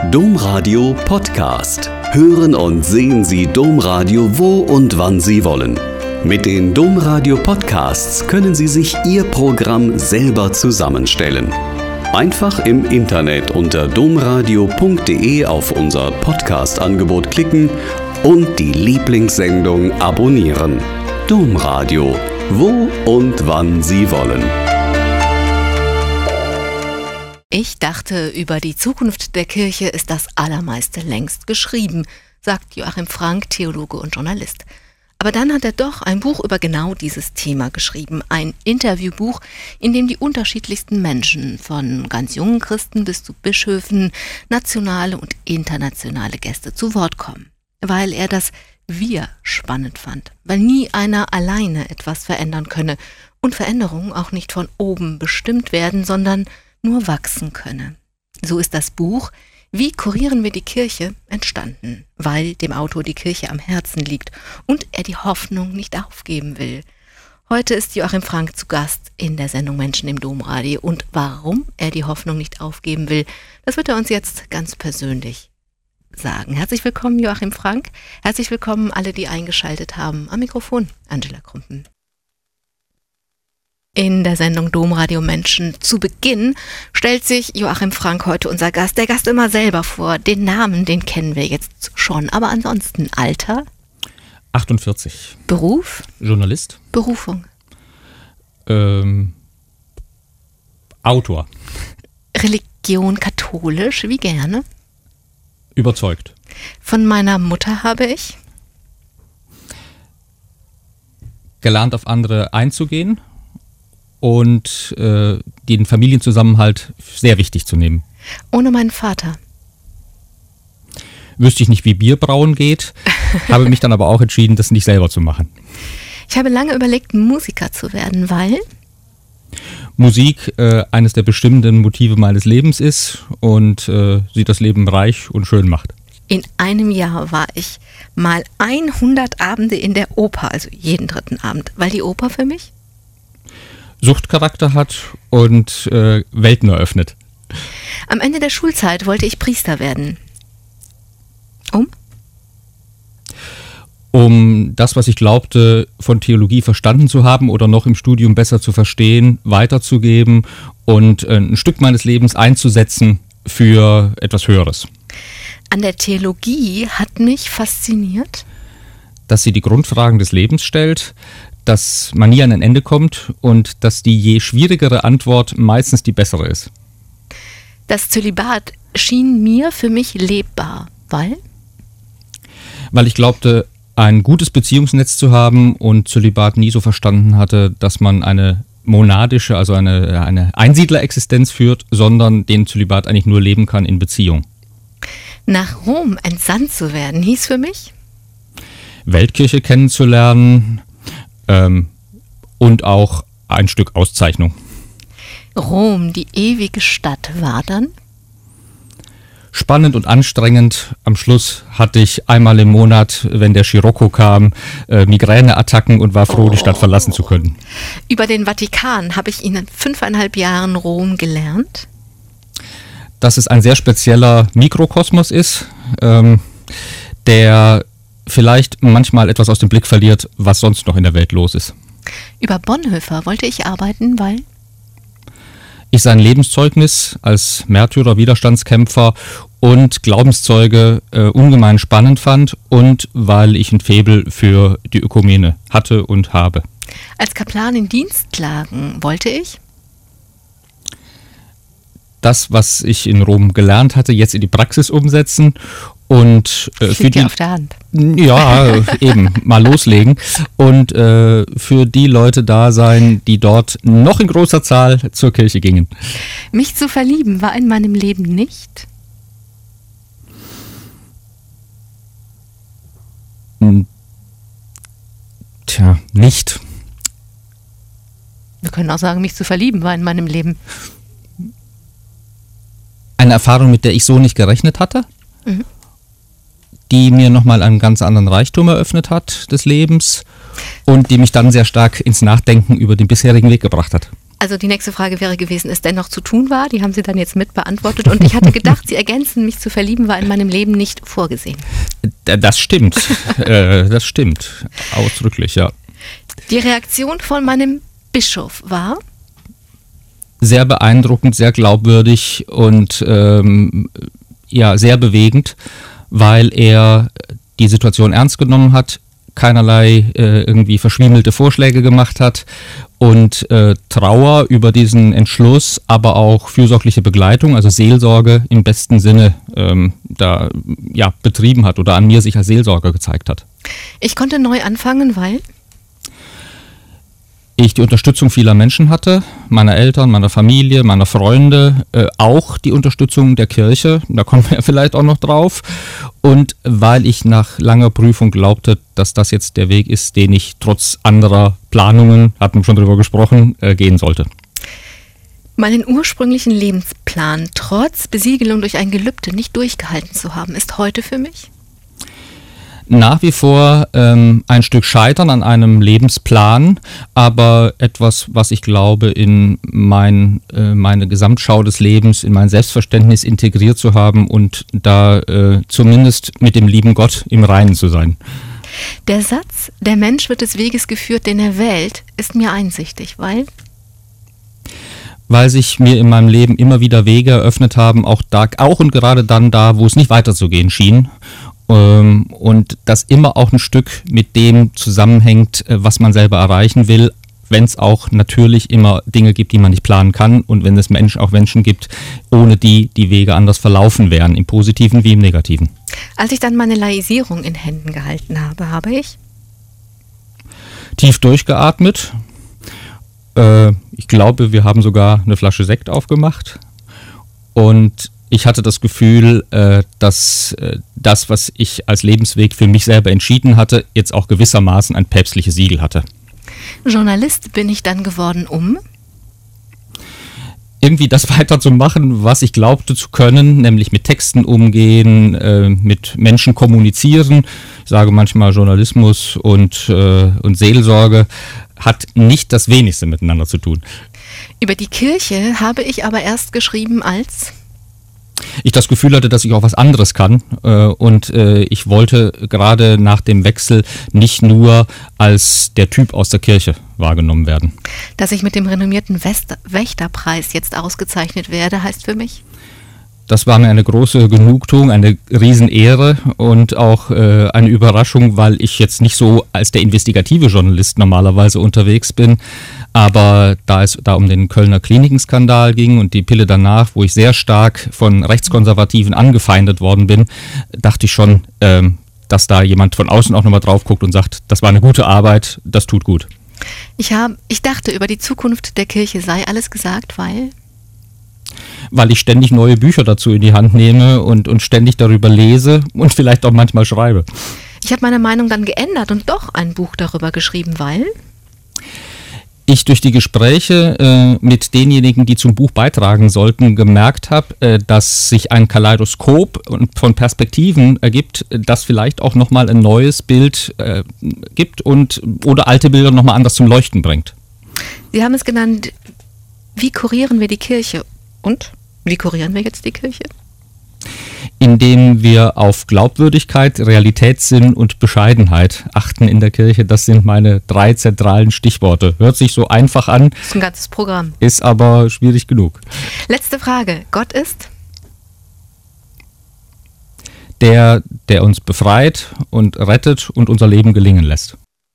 Domradio Podcast. Hören und sehen Sie Domradio wo und wann Sie wollen. Mit den Domradio Podcasts können Sie sich Ihr Programm selber zusammenstellen. Einfach im Internet unter domradio.de auf unser Podcast-Angebot klicken und die Lieblingssendung abonnieren. Domradio, wo und wann Sie wollen. Ich dachte, über die Zukunft der Kirche ist das Allermeiste längst geschrieben, sagt Joachim Frank, Theologe und Journalist. Aber dann hat er doch ein Buch über genau dieses Thema geschrieben. Ein Interviewbuch, in dem die unterschiedlichsten Menschen, von ganz jungen Christen bis zu Bischöfen, nationale und internationale Gäste zu Wort kommen. Weil er das Wir spannend fand. Weil nie einer alleine etwas verändern könne und Veränderungen auch nicht von oben bestimmt werden, sondern nur wachsen könne. So ist das Buch Wie kurieren wir die Kirche entstanden, weil dem Autor die Kirche am Herzen liegt und er die Hoffnung nicht aufgeben will. Heute ist Joachim Frank zu Gast in der Sendung Menschen im Domradio und warum er die Hoffnung nicht aufgeben will, das wird er uns jetzt ganz persönlich sagen. Herzlich willkommen, Joachim Frank. Herzlich willkommen alle, die eingeschaltet haben. Am Mikrofon Angela Krumpen. In der Sendung Domradio Menschen zu Beginn stellt sich Joachim Frank, heute unser Gast, der Gast immer selber vor. Den Namen, den kennen wir jetzt schon, aber ansonsten Alter? 48. Beruf? Journalist. Berufung? Autor. Religion katholisch, wie gerne? Überzeugt. Von meiner Mutter habe ich? Gelernt, auf andere einzugehen und den Familienzusammenhalt sehr wichtig zu nehmen. Ohne meinen Vater? Wüsste ich nicht, wie Bier brauen geht, habe mich dann aber auch entschieden, das nicht selber zu machen. Ich habe lange überlegt, Musiker zu werden, weil Musik eines der bestimmenden Motive meines Lebens ist und sie das Leben reich und schön macht. in einem Jahr war ich mal 100 Abende in der Oper, also jeden dritten Abend, weil die Oper für mich Suchtcharakter hat und Welten eröffnet. Am Ende der Schulzeit wollte ich Priester werden. Um das, was ich glaubte, von Theologie verstanden zu haben oder noch im Studium besser zu verstehen, weiterzugeben und ein Stück meines Lebens einzusetzen für etwas Höheres. An der Theologie hat mich fasziniert, dass sie die Grundfragen des Lebens stellt, dass man nie an ein Ende kommt und dass die je schwierigere Antwort meistens die bessere ist. Das Zölibat schien mir für mich lebbar, weil ich glaubte, ein gutes Beziehungsnetz zu haben und Zölibat nie so verstanden hatte, dass man eine monadische, also eine Einsiedlerexistenz führt, sondern den Zölibat eigentlich nur leben kann in Beziehung. Nach Rom entsandt zu werden, hieß für mich Weltkirche kennenzulernen und auch ein Stück Auszeichnung. Rom, die ewige Stadt, war dann spannend und anstrengend. Am Schluss hatte ich einmal im Monat, wenn der Scirocco kam, Migräneattacken und war froh, die Stadt verlassen zu können. Über den Vatikan habe ich in 5,5 Jahren Rom gelernt. Dass es ein sehr spezieller Mikrokosmos ist, der vielleicht manchmal etwas aus dem Blick verliert, was sonst noch in der Welt los ist. Über Bonhoeffer wollte ich arbeiten, weil ich sein Lebenszeugnis als Märtyrer, Widerstandskämpfer und Glaubenszeuge ungemein spannend fand und weil ich ein Faible für die Ökumene hatte und habe. Als Kaplan in Dienstlagen wollte ich das, was ich in Rom gelernt hatte, jetzt in die Praxis umsetzen und für die auf der Hand. Ja, eben, mal loslegen und für die Leute da sein, die dort noch in großer Zahl zur Kirche gingen. Mich zu verlieben war in meinem Leben nicht nicht. Wir können auch sagen, mich zu verlieben war in meinem Leben eine Erfahrung, mit der ich so nicht gerechnet hatte, die mir nochmal einen ganz anderen Reichtum eröffnet hat des Lebens und die mich dann sehr stark ins Nachdenken über den bisherigen Weg gebracht hat. Also die nächste Frage wäre gewesen, ist dennoch zu tun war? Die haben Sie dann jetzt mit beantwortet. Und ich hatte gedacht, Sie ergänzen, mich zu verlieben war in meinem Leben nicht vorgesehen. Das stimmt. Das stimmt. Ausdrücklich, ja. Die Reaktion von meinem Bischof war? Sehr beeindruckend, sehr glaubwürdig und sehr bewegend, weil er die Situation ernst genommen hat, keinerlei irgendwie verschwiemelte Vorschläge gemacht hat und Trauer über diesen Entschluss, aber auch fürsorgliche Begleitung, also Seelsorge im besten Sinne betrieben hat oder an mir sich als Seelsorger gezeigt hat. Ich konnte neu anfangen, weil ich die Unterstützung vieler Menschen hatte, meiner Eltern, meiner Familie, meiner Freunde, auch die Unterstützung der Kirche, da kommen wir ja vielleicht auch noch drauf, und weil ich nach langer Prüfung glaubte, dass das jetzt der Weg ist, den ich trotz anderer Planungen, hatten wir schon drüber gesprochen, gehen sollte. Meinen ursprünglichen Lebensplan trotz Besiegelung durch ein Gelübde nicht durchgehalten zu haben, ist heute für mich nach wie vor ein Stück Scheitern an einem Lebensplan, aber etwas, was ich glaube, in meine Gesamtschau des Lebens, in mein Selbstverständnis integriert zu haben und da zumindest mit dem lieben Gott im Reinen zu sein. Der Satz, der Mensch wird des Weges geführt, den er wählt, ist mir einsichtig, weil sich mir in meinem Leben immer wieder Wege eröffnet haben, auch und gerade dann da, wo es nicht weiterzugehen schien. Und das immer auch ein Stück mit dem zusammenhängt, was man selber erreichen will, wenn es auch natürlich immer Dinge gibt, die man nicht planen kann und wenn es auch Menschen gibt, ohne die Wege anders verlaufen wären, im Positiven wie im Negativen. Als ich dann meine Laisierung in Händen gehalten habe, habe ich tief durchgeatmet. Ich glaube, wir haben sogar eine Flasche Sekt aufgemacht und ich hatte das Gefühl, dass das, was ich als Lebensweg für mich selber entschieden hatte, jetzt auch gewissermaßen ein päpstliches Siegel hatte. Journalist bin ich dann geworden, irgendwie das weiterzumachen, was ich glaubte zu können, nämlich mit Texten umgehen, mit Menschen kommunizieren. Ich sage manchmal, Journalismus und Seelsorge hat nicht das Wenigste miteinander zu tun. Über die Kirche habe ich aber erst geschrieben, als ich das Gefühl hatte, dass ich auch was anderes kann und ich wollte gerade nach dem Wechsel nicht nur als der Typ aus der Kirche wahrgenommen werden. Dass ich mit dem renommierten Wächterpreis jetzt ausgezeichnet werde, heißt für mich? Das war mir eine große Genugtuung, eine Riesenehre und auch eine Überraschung, weil ich jetzt nicht so als der investigative Journalist normalerweise unterwegs bin. Aber da es da um den Kölner Klinikenskandal ging und die Pille danach, wo ich sehr stark von Rechtskonservativen angefeindet worden bin, dachte ich schon, dass da jemand von außen auch nochmal drauf guckt und sagt, das war eine gute Arbeit, das tut gut. Ich dachte, über die Zukunft der Kirche sei alles gesagt, weil ich ständig neue Bücher dazu in die Hand nehme und ständig darüber lese und vielleicht auch manchmal schreibe. Ich habe meine Meinung dann geändert und doch ein Buch darüber geschrieben, weil ich durch die Gespräche mit denjenigen, die zum Buch beitragen sollten, gemerkt habe, dass sich ein Kaleidoskop von Perspektiven ergibt, das vielleicht auch nochmal ein neues Bild gibt oder alte Bilder nochmal anders zum Leuchten bringt. Sie haben es genannt, wie kurieren wir die Kirche? Und wie kurieren wir jetzt die Kirche? Indem wir auf Glaubwürdigkeit, Realitätssinn und Bescheidenheit achten in der Kirche. Das sind meine 3 zentralen Stichworte. Hört sich so einfach an. Das ist ein ganzes Programm. Ist aber schwierig genug. Letzte Frage. Gott ist? Der uns befreit und rettet und unser Leben gelingen lässt.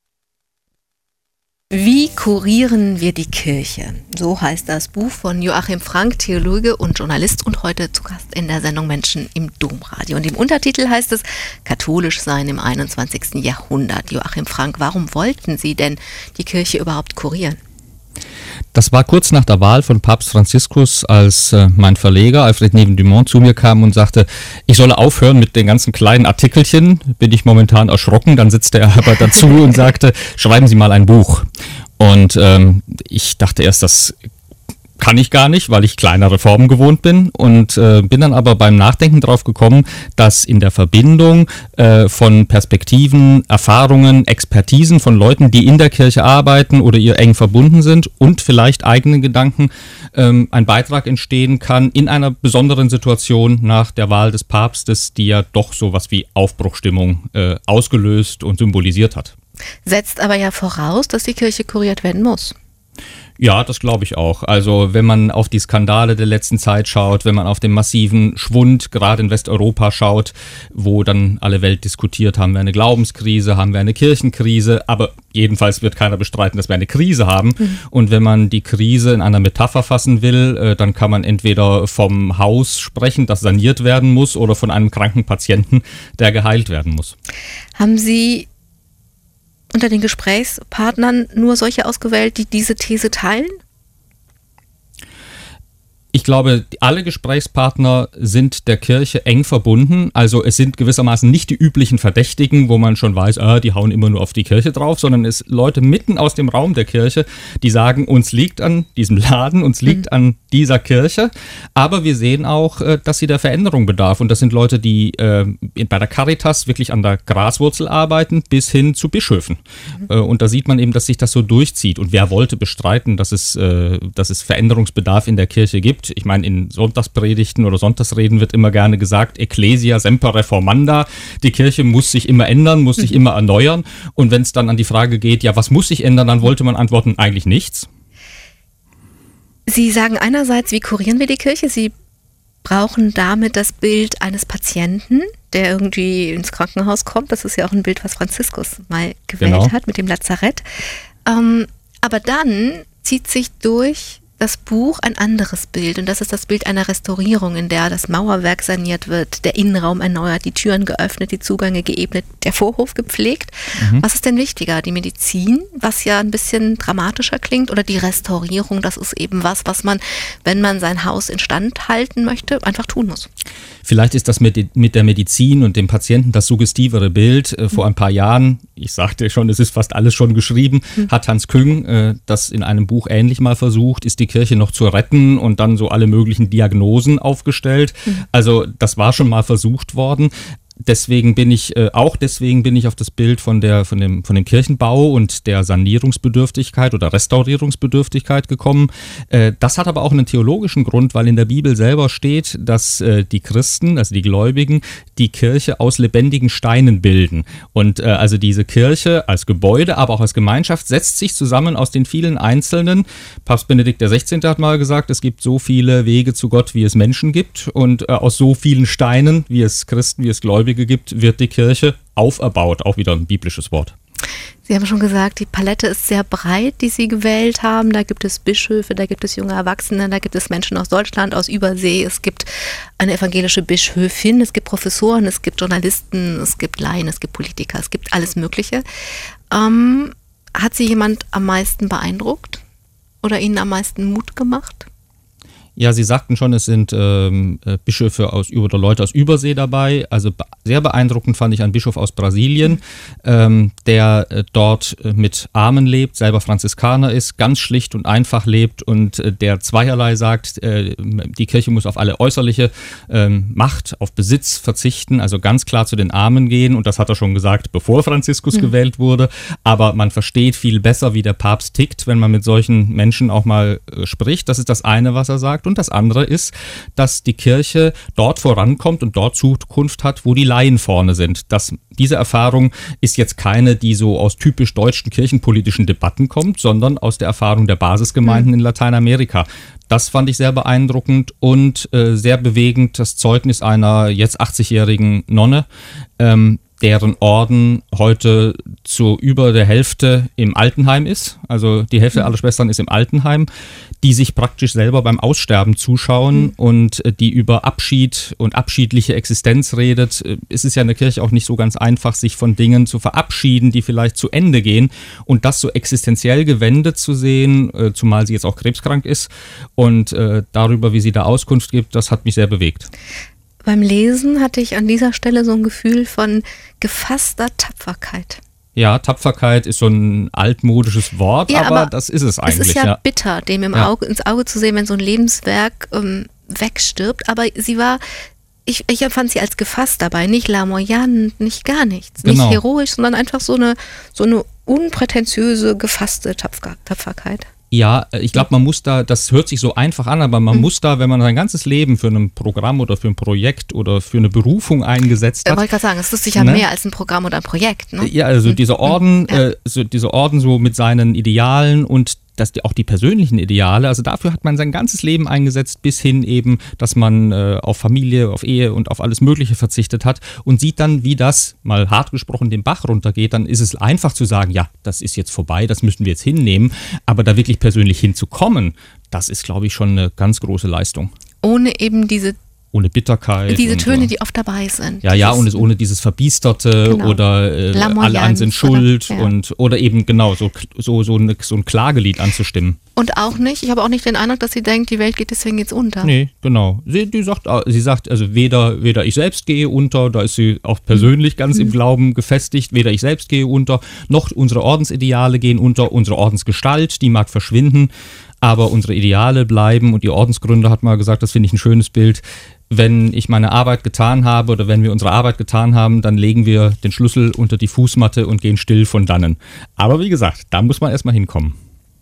Wie kurieren wir die Kirche? So heißt das Buch von Joachim Frank, Theologe und Journalist und heute zu Gast in der Sendung Menschen im Domradio. Und im Untertitel heißt es Katholisch sein im 21. Jahrhundert. Joachim Frank, warum wollten Sie denn die Kirche überhaupt kurieren? Das war kurz nach der Wahl von Papst Franziskus, als mein Verleger Alfred Neven-Dumont zu mir kam und sagte, ich solle aufhören mit den ganzen kleinen Artikelchen. Bin ich momentan erschrocken. Dann sitzt er aber dazu und sagte, schreiben Sie mal ein Buch. Und ich dachte erst, das kann ich gar nicht, weil ich kleinere Formen gewohnt bin und bin dann aber beim Nachdenken drauf gekommen, dass in der Verbindung von Perspektiven, Erfahrungen, Expertisen von Leuten, die in der Kirche arbeiten oder ihr eng verbunden sind und vielleicht eigenen Gedanken ein Beitrag entstehen kann in einer besonderen Situation nach der Wahl des Papstes, die ja doch sowas wie Aufbruchstimmung ausgelöst und symbolisiert hat. Setzt aber ja voraus, dass die Kirche kuriert werden muss. Ja, das glaube ich auch. Also wenn man auf die Skandale der letzten Zeit schaut, wenn man auf den massiven Schwund gerade in Westeuropa schaut, wo dann alle Welt diskutiert, haben wir eine Glaubenskrise, haben wir eine Kirchenkrise, aber jedenfalls wird keiner bestreiten, dass wir eine Krise haben. Und wenn man die Krise in einer Metapher fassen will, dann kann man entweder vom Haus sprechen, das saniert werden muss, oder von einem kranken Patienten, der geheilt werden muss. Haben Sie unter den Gesprächspartnern nur solche ausgewählt, die diese These teilen? Ich glaube, alle Gesprächspartner sind der Kirche eng verbunden. Also es sind gewissermaßen nicht die üblichen Verdächtigen, wo man schon weiß, die hauen immer nur auf die Kirche drauf, sondern es Leute mitten aus dem Raum der Kirche, die sagen, uns liegt an diesem Laden, uns liegt an dieser Kirche. Aber wir sehen auch, dass sie der Veränderung bedarf. Und das sind Leute, die bei der Caritas wirklich an der Graswurzel arbeiten, bis hin zu Bischöfen. Und da sieht man eben, dass sich das so durchzieht. Und wer wollte bestreiten, dass es Veränderungsbedarf in der Kirche gibt? Ich meine, in Sonntagspredigten oder Sonntagsreden wird immer gerne gesagt, Ecclesia semper reformanda, die Kirche muss sich immer ändern, muss sich immer erneuern. Und wenn es dann an die Frage geht, ja, was muss sich ändern, dann wollte man antworten, eigentlich nichts. Sie sagen einerseits, wie kurieren wir die Kirche? Sie brauchen damit das Bild eines Patienten, der irgendwie ins Krankenhaus kommt. Das ist ja auch ein Bild, was Franziskus mal gewählt hat mit dem Lazarett. Aber dann zieht sich durch das Buch ein anderes Bild, und das ist das Bild einer Restaurierung, in der das Mauerwerk saniert wird, der Innenraum erneuert, die Türen geöffnet, die Zugänge geebnet, der Vorhof gepflegt. Was ist denn wichtiger? Die Medizin, was ja ein bisschen dramatischer klingt, oder die Restaurierung? Das ist eben was man, wenn man sein Haus instand halten möchte, einfach tun muss. Vielleicht ist das mit der Medizin und dem Patienten das suggestivere Bild. Vor ein paar Jahren, ich sagte schon, es ist fast alles schon geschrieben, hat Hans Küng das in einem Buch ähnlich mal versucht, ist die Kirche noch zu retten und dann so alle möglichen Diagnosen aufgestellt. Also das war schon mal versucht worden. Deswegen bin ich auf das Bild von dem Kirchenbau und der Sanierungsbedürftigkeit oder Restaurierungsbedürftigkeit gekommen. Das hat aber auch einen theologischen Grund, weil in der Bibel selber steht, dass die Christen, also die Gläubigen, die Kirche aus lebendigen Steinen bilden. Und also diese Kirche als Gebäude, aber auch als Gemeinschaft setzt sich zusammen aus den vielen Einzelnen. Papst Benedikt XVI. Hat mal gesagt, es gibt so viele Wege zu Gott, wie es Menschen gibt. Und aus so vielen Steinen, wie es Christen, wie es Gläubige gibt, wird die Kirche auferbaut. Auch wieder ein biblisches Wort. Sie haben schon gesagt, die Palette ist sehr breit, die Sie gewählt haben. Da gibt es Bischöfe, da gibt es junge Erwachsene, da gibt es Menschen aus Deutschland, aus Übersee. Es gibt eine evangelische Bischöfin, es gibt Professoren, es gibt Journalisten, es gibt Laien, es gibt Politiker, es gibt alles Mögliche. Hat Sie jemand am meisten beeindruckt oder Ihnen am meisten Mut gemacht? Ja, Sie sagten schon, es sind Bischöfe oder Leute aus Übersee dabei. Also sehr beeindruckend fand ich einen Bischof aus Brasilien, der dort mit Armen lebt, selber Franziskaner ist, ganz schlicht und einfach lebt und der zweierlei sagt, die Kirche muss auf alle äußerliche Macht, auf Besitz verzichten, also ganz klar zu den Armen gehen. Und das hat er schon gesagt, bevor Franziskus gewählt wurde. Aber man versteht viel besser, wie der Papst tickt, wenn man mit solchen Menschen auch mal spricht. Das ist das eine, was er sagt. Und das andere ist, dass die Kirche dort vorankommt und dort Zukunft hat, wo die Laien vorne sind. Diese Erfahrung ist jetzt keine, die so aus typisch deutschen kirchenpolitischen Debatten kommt, sondern aus der Erfahrung der Basisgemeinden in Lateinamerika. Das fand ich sehr beeindruckend und sehr bewegend, das Zeugnis einer jetzt 80-jährigen Nonne, deren Orden heute zu über der Hälfte im Altenheim ist. Also die Hälfte aller Schwestern ist im Altenheim, die sich praktisch selber beim Aussterben zuschauen und die über Abschied und abschiedliche Existenz redet. Es ist ja in der Kirche auch nicht so ganz einfach, sich von Dingen zu verabschieden, die vielleicht zu Ende gehen und das so existenziell gewendet zu sehen, zumal sie jetzt auch krebskrank ist und darüber, wie sie da Auskunft gibt, das hat mich sehr bewegt. Beim Lesen hatte ich an dieser Stelle so ein Gefühl von gefasster Tapferkeit. Ja, Tapferkeit ist so ein altmodisches Wort, ja, aber das ist es eigentlich. Es ist ja bitter, dem ins Auge zu sehen, wenn so ein Lebenswerk wegstirbt. Aber sie war, ich empfand sie als gefasst dabei, nicht lamoyant, nicht gar nichts. Nicht heroisch, sondern einfach so eine unprätentiöse, gefasste Tapferkeit. Ja, ich glaube, man muss da, das hört sich so einfach an, aber man muss da, wenn man sein ganzes Leben für ein Programm oder für ein Projekt oder für eine Berufung eingesetzt hat. Ich wollte gerade sagen, es ist sicher mehr als ein Programm oder ein Projekt. Ne? Ja, also dieser Orden, dieser Orden so mit seinen Idealen und auch die persönlichen Ideale, also dafür hat man sein ganzes Leben eingesetzt, bis hin eben, dass man auf Familie, auf Ehe und auf alles Mögliche verzichtet hat und sieht dann, wie das, mal hart gesprochen, den Bach runtergeht, dann ist es einfach zu sagen, ja, das ist jetzt vorbei, das müssen wir jetzt hinnehmen, aber da wirklich persönlich hinzukommen, das ist, glaube ich, schon eine ganz große Leistung. Ohne Bitterkeit. Diese Töne, die oft dabei sind. Ja, und ohne dieses Verbiesterte oder alle anderen sind schuld oder eben so ein Klagelied anzustimmen. Und auch nicht, ich habe auch nicht den Eindruck, dass sie denkt, die Welt geht deswegen jetzt unter. Nee, genau. Sie sagt, also weder ich selbst gehe unter, da ist sie auch persönlich ganz im Glauben gefestigt, weder ich selbst gehe unter, noch unsere Ordensideale gehen unter, unsere Ordensgestalt, die mag verschwinden, aber unsere Ideale bleiben und die Ordensgründer hat mal gesagt, das finde ich ein schönes Bild, wenn ich meine Arbeit getan habe oder wenn wir unsere Arbeit getan haben, dann legen wir den Schlüssel unter die Fußmatte und gehen still von dannen. Aber wie gesagt, da muss man erstmal hinkommen.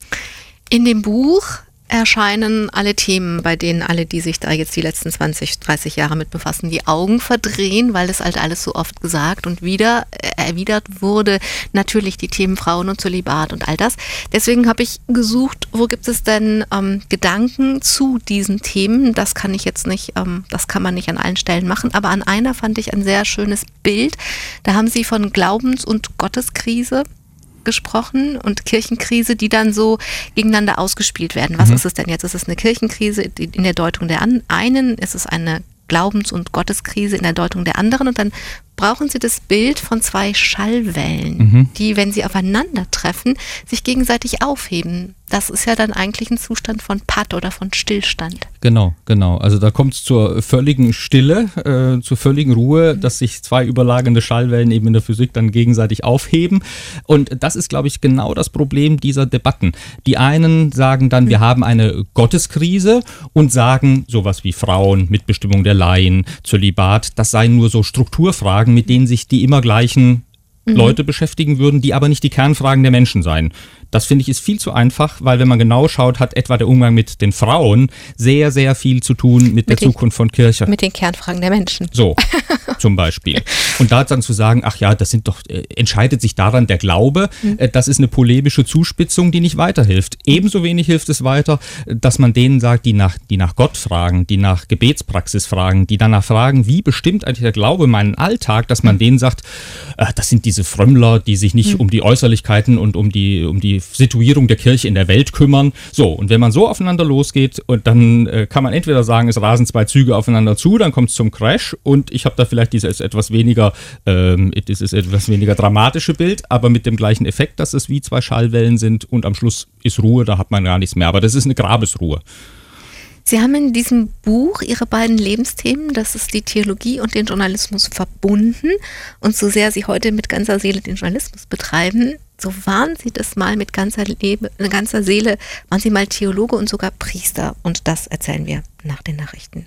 In dem Buch erscheinen alle Themen, bei denen alle, die sich da jetzt die letzten 20, 30 Jahre mit befassen, die Augen verdrehen, weil das halt alles so oft gesagt und wieder erwidert wurde. Natürlich die Themen Frauen und Zölibat und all das. Deswegen habe ich gesucht, wo gibt es denn Gedanken zu diesen Themen. Das kann ich jetzt nicht, das kann man nicht an allen Stellen machen, aber an einer fand ich ein sehr schönes Bild. Da haben sie von Glaubens- und Gotteskrise gesprochen und Kirchenkrise, die dann so gegeneinander ausgespielt werden. Was ist es denn jetzt? Ist es eine Kirchenkrise in der Deutung der einen? Ist es eine Glaubens- und Gotteskrise in der Deutung der anderen? Und dann brauchen sie das Bild von zwei Schallwellen, die, wenn sie aufeinandertreffen, sich gegenseitig aufheben. Das ist ja dann eigentlich ein Zustand von Patt oder von Stillstand. Genau. Also da kommt es zur völligen Stille, zur völligen Ruhe, dass sich zwei überlagernde Schallwellen eben in der Physik dann gegenseitig aufheben. Und das ist, glaube ich, genau das Problem dieser Debatten. Die einen sagen dann, wir haben eine Gotteskrise und sagen sowas wie Frauen, Mitbestimmung der Laien, Zölibat, das seien nur so Strukturfragen, mit denen sich die immer gleichen Leute beschäftigen würden, die aber nicht die Kernfragen der Menschen seien. Das finde ich ist viel zu einfach, weil wenn man genau schaut, hat etwa der Umgang mit den Frauen sehr, sehr viel zu tun mit der Zukunft von Kirche. Mit den Kernfragen der Menschen. So, zum Beispiel. Und da dann zu sagen, ach ja, das sind doch, entscheidet sich daran der Glaube, das ist eine polemische Zuspitzung, die nicht weiterhilft. Ebenso wenig hilft es weiter, dass man denen sagt, die nach Gott fragen, die nach Gebetspraxis fragen, die danach fragen, wie bestimmt eigentlich der Glaube meinen Alltag, dass man denen sagt, das sind diese Frömmler, die sich nicht um die Äußerlichkeiten und um die Situierung der Kirche in der Welt kümmern. So, und wenn man so aufeinander losgeht, und dann kann man entweder sagen, es rasen zwei Züge aufeinander zu, dann kommt es zum Crash und ich habe da vielleicht dieses etwas weniger dramatische Bild, aber mit dem gleichen Effekt, dass es wie zwei Schallwellen sind und am Schluss ist Ruhe, da hat man gar nichts mehr. Aber das ist eine Grabesruhe. Sie haben in diesem Buch Ihre beiden Lebensthemen, das ist die Theologie und den Journalismus, verbunden. Und so sehr Sie heute mit ganzer Seele den Journalismus betreiben, so waren Sie das mal mit ganzer Seele, waren Sie mal Theologe und sogar Priester. Und das erzählen wir nach den Nachrichten.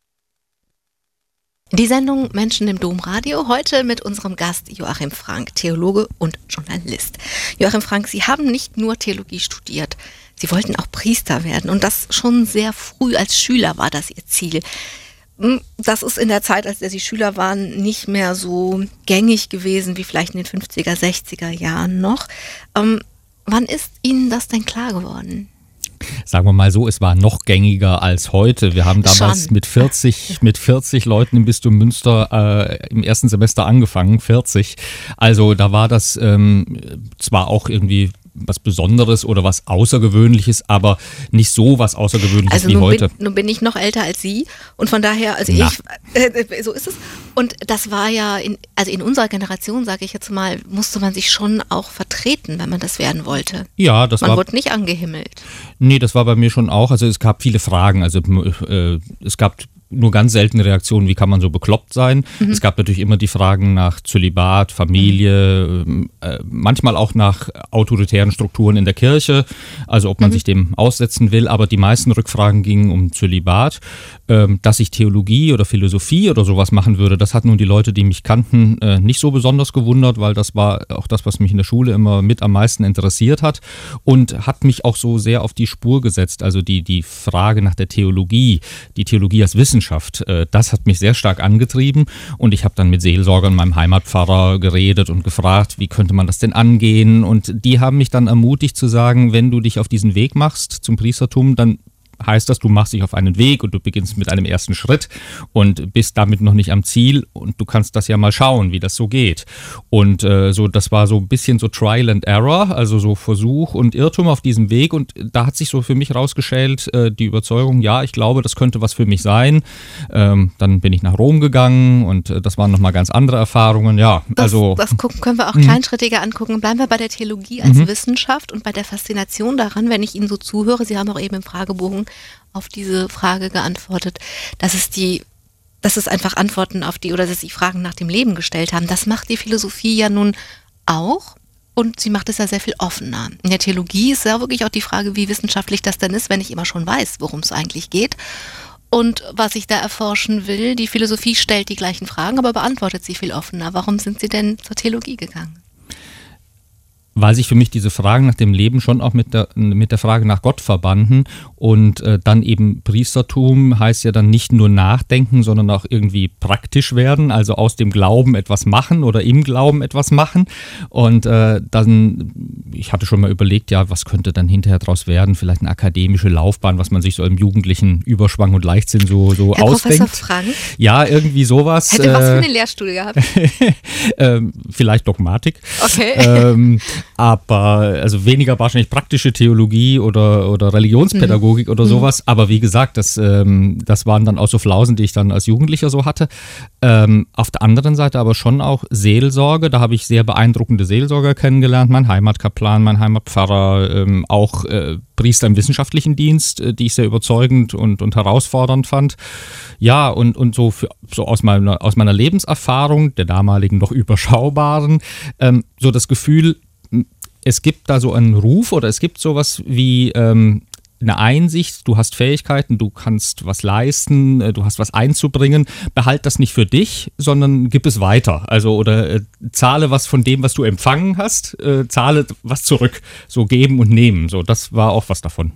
Die Sendung Menschen im Domradio, heute mit unserem Gast Joachim Frank, Theologe und Journalist. Joachim Frank, Sie haben nicht nur Theologie studiert, Sie wollten auch Priester werden und das schon sehr früh, als Schüler war das Ihr Ziel. Das ist in der Zeit, als Sie Schüler waren, nicht mehr so gängig gewesen wie vielleicht in den 50er, 60er Jahren noch. Wann ist Ihnen das denn klar geworden? Sagen wir mal so, es war noch gängiger als heute. Wir haben damals mit 40 Leuten im Bistum Münster im ersten Semester angefangen, 40. Also da war das zwar auch irgendwie was Besonderes oder was Außergewöhnliches, aber nicht so was Außergewöhnliches wie heute. Nun bin ich noch älter als Sie und von daher, so ist es. Und das war ja, in unserer Generation, sage ich jetzt mal, musste man sich schon auch vertreten, wenn man das werden wollte. Ja, man wurde nicht angehimmelt. Nee, das war bei mir schon auch. Also es gab viele Fragen. Also es gab nur ganz seltene Reaktionen, wie kann man so bekloppt sein. Es gab natürlich immer die Fragen nach Zölibat, Familie, manchmal auch nach autoritären Strukturen in der Kirche, also ob man sich dem aussetzen will, aber die meisten Rückfragen gingen um Zölibat. Dass ich Theologie oder Philosophie oder sowas machen würde, das hat nun die Leute, die mich kannten, nicht so besonders gewundert, weil das war auch das, was mich in der Schule immer mit am meisten interessiert hat und hat mich auch so sehr auf die Spur gesetzt. Also die Frage nach der Theologie, die Theologie als Wissenschaft, das hat mich sehr stark angetrieben und ich habe dann mit Seelsorgern, meinem Heimatpfarrer geredet und gefragt, wie könnte man das denn angehen, und die haben mich dann ermutigt zu sagen, wenn du dich auf diesen Weg machst zum Priestertum, dann heißt das, du machst dich auf einen Weg und du beginnst mit einem ersten Schritt und bist damit noch nicht am Ziel und du kannst das ja mal schauen, wie das so geht. Und so, das war so ein bisschen so Trial and Error, also so Versuch und Irrtum auf diesem Weg, und da hat sich so für mich rausgeschält die Überzeugung, ja, ich glaube, das könnte was für mich sein. Dann bin ich nach Rom gegangen und das waren nochmal ganz andere Erfahrungen. Ja, das können wir auch kleinschrittiger angucken. Bleiben wir bei der Theologie als Wissenschaft und bei der Faszination daran, wenn ich Ihnen so zuhöre. Sie haben auch eben im Fragebogen auf diese Frage geantwortet, dass es einfach Antworten auf die, oder dass sie Fragen nach dem Leben gestellt haben. Das macht die Philosophie ja nun auch, und sie macht es ja sehr viel offener. In der Theologie ist ja wirklich auch die Frage, wie wissenschaftlich das denn ist, wenn ich immer schon weiß, worum es eigentlich geht und was ich da erforschen will. Die Philosophie stellt die gleichen Fragen, aber beantwortet sie viel offener. Warum sind Sie denn zur Theologie gegangen? Weil sich für mich diese Fragen nach dem Leben schon auch mit der Frage nach Gott verbanden, und dann eben Priestertum heißt ja dann nicht nur nachdenken, sondern auch irgendwie praktisch werden, also aus dem Glauben etwas machen oder im Glauben etwas machen. Und dann, ich hatte schon mal überlegt, ja, was könnte dann hinterher draus werden, vielleicht eine akademische Laufbahn, was man sich so im jugendlichen Überschwang und Leichtsinn so Herr ausdenkt. Professor Frank? Ja, irgendwie sowas. Hätte was für eine Lehrstuhl gehabt? Vielleicht Dogmatik. Okay. Aber also weniger wahrscheinlich praktische Theologie oder Religionspädagogik oder sowas. Aber wie gesagt, das waren dann auch so Flausen, die ich dann als Jugendlicher so hatte. Auf der anderen Seite aber schon auch Seelsorge. Da habe ich sehr beeindruckende Seelsorger kennengelernt. Mein Heimatkaplan, mein Heimatpfarrer, auch Priester im wissenschaftlichen Dienst, die ich sehr überzeugend und herausfordernd fand. Ja, und so aus meiner Lebenserfahrung, der damaligen noch überschaubaren, so das Gefühl, es gibt da so einen Ruf oder es gibt sowas wie eine Einsicht, du hast Fähigkeiten, du kannst was leisten, du hast was einzubringen, behalt das nicht für dich, sondern gib es weiter. Also oder zahle was von dem, was du empfangen hast, zahle was zurück. So geben und nehmen, so das war auch was davon.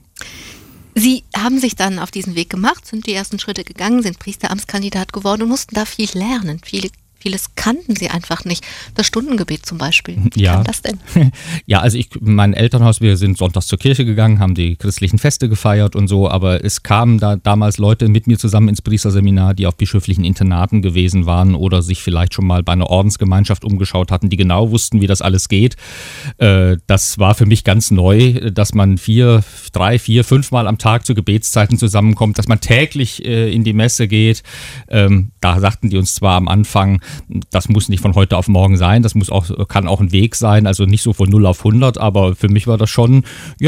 Sie haben sich dann auf diesen Weg gemacht, sind die ersten Schritte gegangen, sind Priesteramtskandidat geworden und mussten da viel lernen, Vieles kannten Sie einfach nicht. Das Stundengebet zum Beispiel. Wie kam das denn? Ja, also mein Elternhaus, wir sind sonntags zur Kirche gegangen, haben die christlichen Feste gefeiert und so, aber es kamen da damals Leute mit mir zusammen ins Priesterseminar, die auf bischöflichen Internaten gewesen waren oder sich vielleicht schon mal bei einer Ordensgemeinschaft umgeschaut hatten, die genau wussten, wie das alles geht. Das war für mich ganz neu, dass man 3, 4, 5 Mal am Tag zu Gebetszeiten zusammenkommt, dass man täglich in die Messe geht. Da sagten die uns zwar am Anfang, das muss nicht von heute auf morgen sein, kann auch ein Weg sein, also nicht so von 0 auf 100, aber für mich war das schon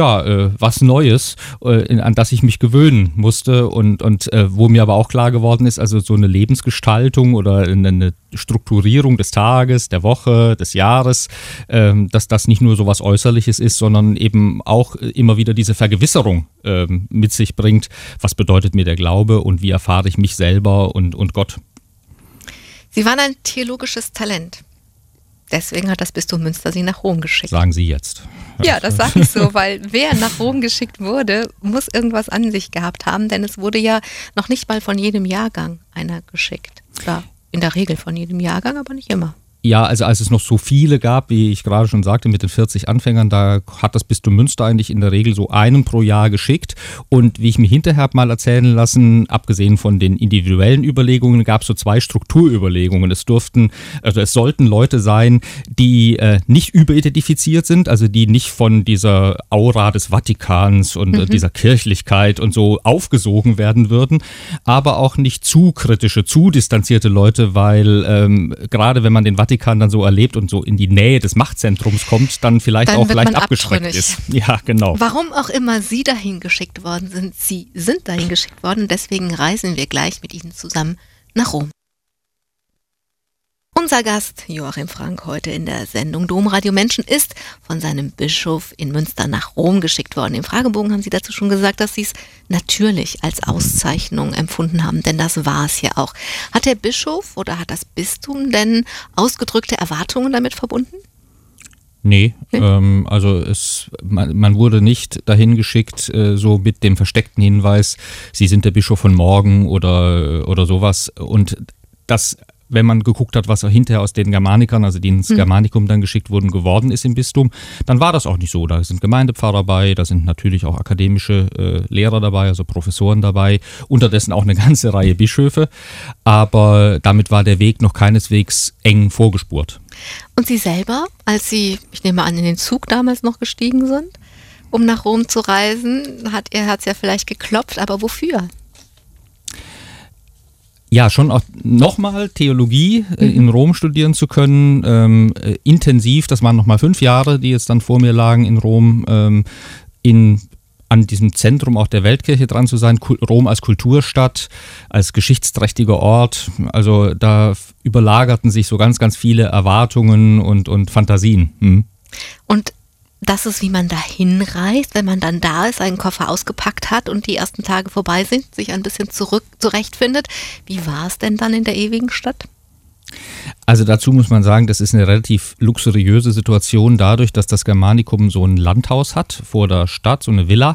was Neues, an das ich mich gewöhnen musste und wo mir aber auch klar geworden ist, also so eine Lebensgestaltung oder eine Strukturierung des Tages, der Woche, des Jahres, dass das nicht nur so was Äußerliches ist, sondern eben auch immer wieder diese Vergewisserung mit sich bringt, was bedeutet mir der Glaube und wie erfahre ich mich selber und Gott. Sie waren ein theologisches Talent. Deswegen hat das Bistum Münster Sie nach Rom geschickt. Sagen Sie jetzt. Ja, das sage ich so, weil wer nach Rom geschickt wurde, muss irgendwas an sich gehabt haben, denn es wurde ja noch nicht mal von jedem Jahrgang einer geschickt. Klar, in der Regel von jedem Jahrgang, aber nicht immer. Ja, also als es noch so viele gab, wie ich gerade schon sagte, mit den 40 Anfängern, da hat das Bistum Münster eigentlich in der Regel so einen pro Jahr geschickt. Und wie ich mir hinterher habe mal erzählen lassen, abgesehen von den individuellen Überlegungen, gab es so 2 Strukturüberlegungen. Es sollten Leute sein, die nicht überidentifiziert sind, also die nicht von dieser Aura des Vatikans und dieser Kirchlichkeit und so aufgesogen werden würden, aber auch nicht zu kritische, zu distanzierte Leute, weil gerade wenn man den Vatikan Vatikan dann so erlebt und so in die Nähe des Machtzentrums kommt, dann vielleicht dann auch wird leicht man abgeschreckt abtrünnig. ist. Ja, genau. Warum auch immer Sie dahin geschickt worden sind, Sie sind dahin geschickt worden, deswegen reisen wir gleich mit Ihnen zusammen nach Rom. Unser Gast Joachim Frank heute in der Sendung Domradio Menschen ist von seinem Bischof in Münster nach Rom geschickt worden. Im Fragebogen haben Sie dazu schon gesagt, dass Sie es natürlich als Auszeichnung empfunden haben, denn das war es ja auch. Hat der Bischof oder hat das Bistum denn ausgedrückte Erwartungen damit verbunden? Nee, also man wurde nicht dahin geschickt, so mit dem versteckten Hinweis, Sie sind der Bischof von morgen oder sowas. Und das, wenn man geguckt hat, was hinterher aus den Germanikern, also die ins Germanikum dann geschickt wurden, geworden ist im Bistum, dann war das auch nicht so. Da sind Gemeindepfarrer dabei, da sind natürlich auch akademische Lehrer dabei, also Professoren dabei, unterdessen auch eine ganze Reihe Bischöfe. Aber damit war der Weg noch keineswegs eng vorgespurt. Und Sie selber, als Sie, ich nehme an, in den Zug damals noch gestiegen sind, um nach Rom zu reisen, hat Ihr Herz ja vielleicht geklopft, aber wofür? Ja, schon auch nochmal Theologie in Rom studieren zu können, intensiv, das waren nochmal 5 Jahre, die jetzt dann vor mir lagen in Rom, an diesem Zentrum auch der Weltkirche dran zu sein, Rom als Kulturstadt, als geschichtsträchtiger Ort, also da überlagerten sich so ganz, ganz viele Erwartungen und Fantasien. Und das ist, wie man dahin reist, wenn man dann da ist, einen Koffer ausgepackt hat und die ersten Tage vorbei sind, sich ein bisschen zurechtfindet. Wie war es denn dann in der ewigen Stadt? Also dazu muss man sagen, das ist eine relativ luxuriöse Situation dadurch, dass das Germanikum so ein Landhaus hat vor der Stadt, so eine Villa,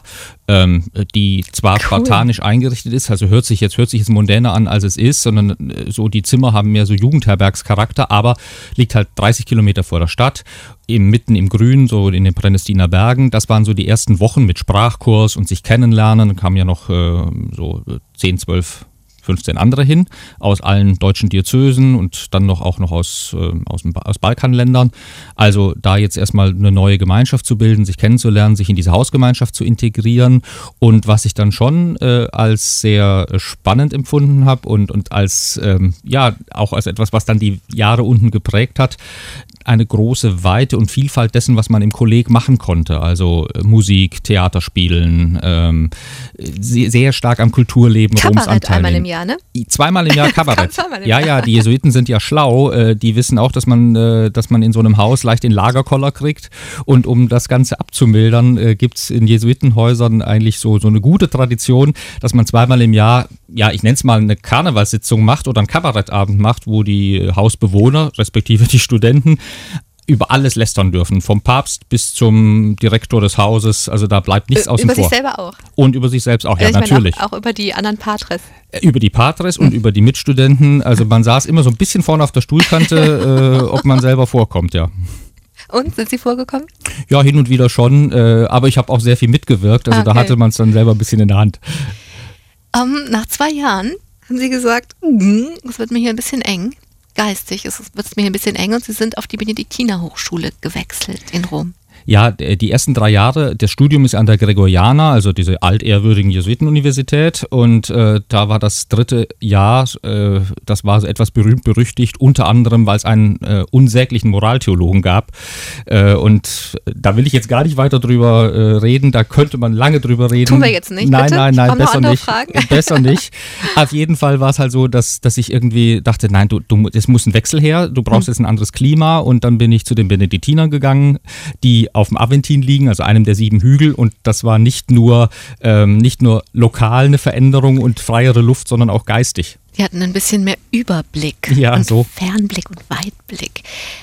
die zwar spartanisch eingerichtet ist, also hört sich jetzt mondäner an, als es ist, sondern so die Zimmer haben mehr so Jugendherbergscharakter, aber liegt halt 30 Kilometer vor der Stadt, mitten im Grün, so in den Pränestiner Bergen. Das waren so die ersten Wochen mit Sprachkurs und sich kennenlernen. Dann kamen ja noch so 10, 12 15 andere hin, aus allen deutschen Diözesen und dann auch noch aus Balkanländern. Also da jetzt erstmal eine neue Gemeinschaft zu bilden, sich kennenzulernen, sich in diese Hausgemeinschaft zu integrieren. Und was ich dann schon als sehr spannend empfunden habe und als auch als etwas, was dann die Jahre unten geprägt hat, eine große Weite und Vielfalt dessen, was man im Kolleg machen konnte. Also Musik, Theater spielen, sehr stark am Kulturleben Roms anteilnehmen. Einmal im Jahr, ne? 2-mal im Jahr Kabarett. Zweimal im Jahr. Ja, die Jesuiten sind ja schlau. Die wissen auch, dass man in so einem Haus leicht den Lagerkoller kriegt. Und um das Ganze abzumildern, gibt es in Jesuitenhäusern eigentlich so eine gute Tradition, dass man 2-mal im Jahr, ja, ich nenne es mal eine Karnevalssitzung macht oder einen Kabarettabend macht, wo die Hausbewohner, respektive die Studenten, über alles lästern dürfen, vom Papst bis zum Direktor des Hauses, also da bleibt nichts außen vor. Über sich selber auch. Und über sich selbst auch, ja, natürlich. Auch über die anderen Patres. Über die Patres und über die Mitstudenten, also man saß immer so ein bisschen vorne auf der Stuhlkante, ob man selber vorkommt, ja. Und, sind Sie vorgekommen? Ja, hin und wieder schon, aber ich habe auch sehr viel mitgewirkt, also da hatte man es dann selber ein bisschen in der Hand. Nach 2 Jahren haben Sie gesagt, es wird mir hier ein bisschen eng. Geistig wird es mir ein bisschen eng und Sie sind auf die Benediktinerhochschule gewechselt in Rom. Ja, die ersten 3 Jahre des Studiums ist an der Gregoriana, also diese altehrwürdigen Jesuitenuniversität, und da war das 3. Jahr, das war so etwas berühmt-berüchtigt, unter anderem, weil es einen unsäglichen Moraltheologen gab, und da will ich jetzt gar nicht weiter drüber reden, da könnte man lange drüber reden. Tun wir jetzt nicht, nein, bitte? Nein, besser nicht. Fragen? Besser nicht. Auf jeden Fall war es halt so, dass ich irgendwie dachte, nein, es muss ein Wechsel her, du brauchst jetzt ein anderes Klima, und dann bin ich zu den Benediktinern gegangen, die auf dem Aventin liegen, also einem der 7 Hügel, und das war nicht nur lokal eine Veränderung und freiere Luft, sondern auch geistig. Die hatten ein bisschen mehr Überblick und Fernblick und Weitblick.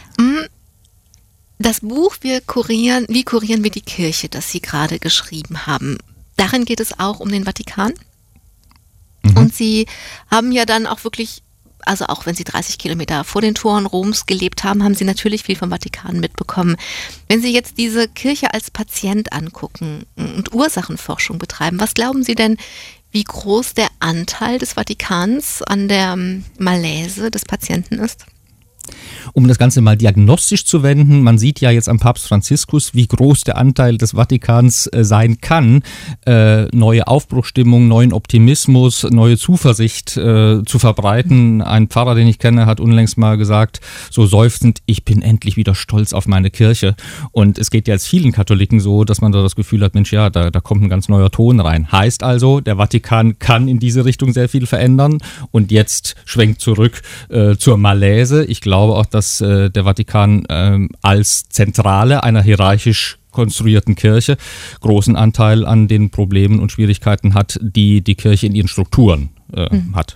Das Buch Wie kurieren wir die Kirche, das Sie gerade geschrieben haben, darin geht es auch um den Vatikan. Und Sie haben ja dann auch wirklich, also auch wenn Sie 30 Kilometer vor den Toren Roms gelebt haben, haben Sie natürlich viel vom Vatikan mitbekommen. Wenn Sie jetzt diese Kirche als Patient angucken und Ursachenforschung betreiben, was glauben Sie denn, wie groß der Anteil des Vatikans an der Malaise des Patienten ist? Um das Ganze mal diagnostisch zu wenden, man sieht ja jetzt am Papst Franziskus, wie groß der Anteil des Vatikans sein kann, neue Aufbruchstimmung, neuen Optimismus, neue Zuversicht zu verbreiten. Ein Pfarrer, den ich kenne, hat unlängst mal gesagt, so seufzend, ich bin endlich wieder stolz auf meine Kirche. Und es geht ja jetzt vielen Katholiken so, dass man da das Gefühl hat, Mensch, ja, da kommt ein ganz neuer Ton rein. Heißt also, der Vatikan kann in diese Richtung sehr viel verändern und jetzt schwenkt zurück zur Malaise. Ich glaube auch, dass der Vatikan als Zentrale einer hierarchisch konstruierten Kirche großen Anteil an den Problemen und Schwierigkeiten hat, die die Kirche in ihren Strukturen hat.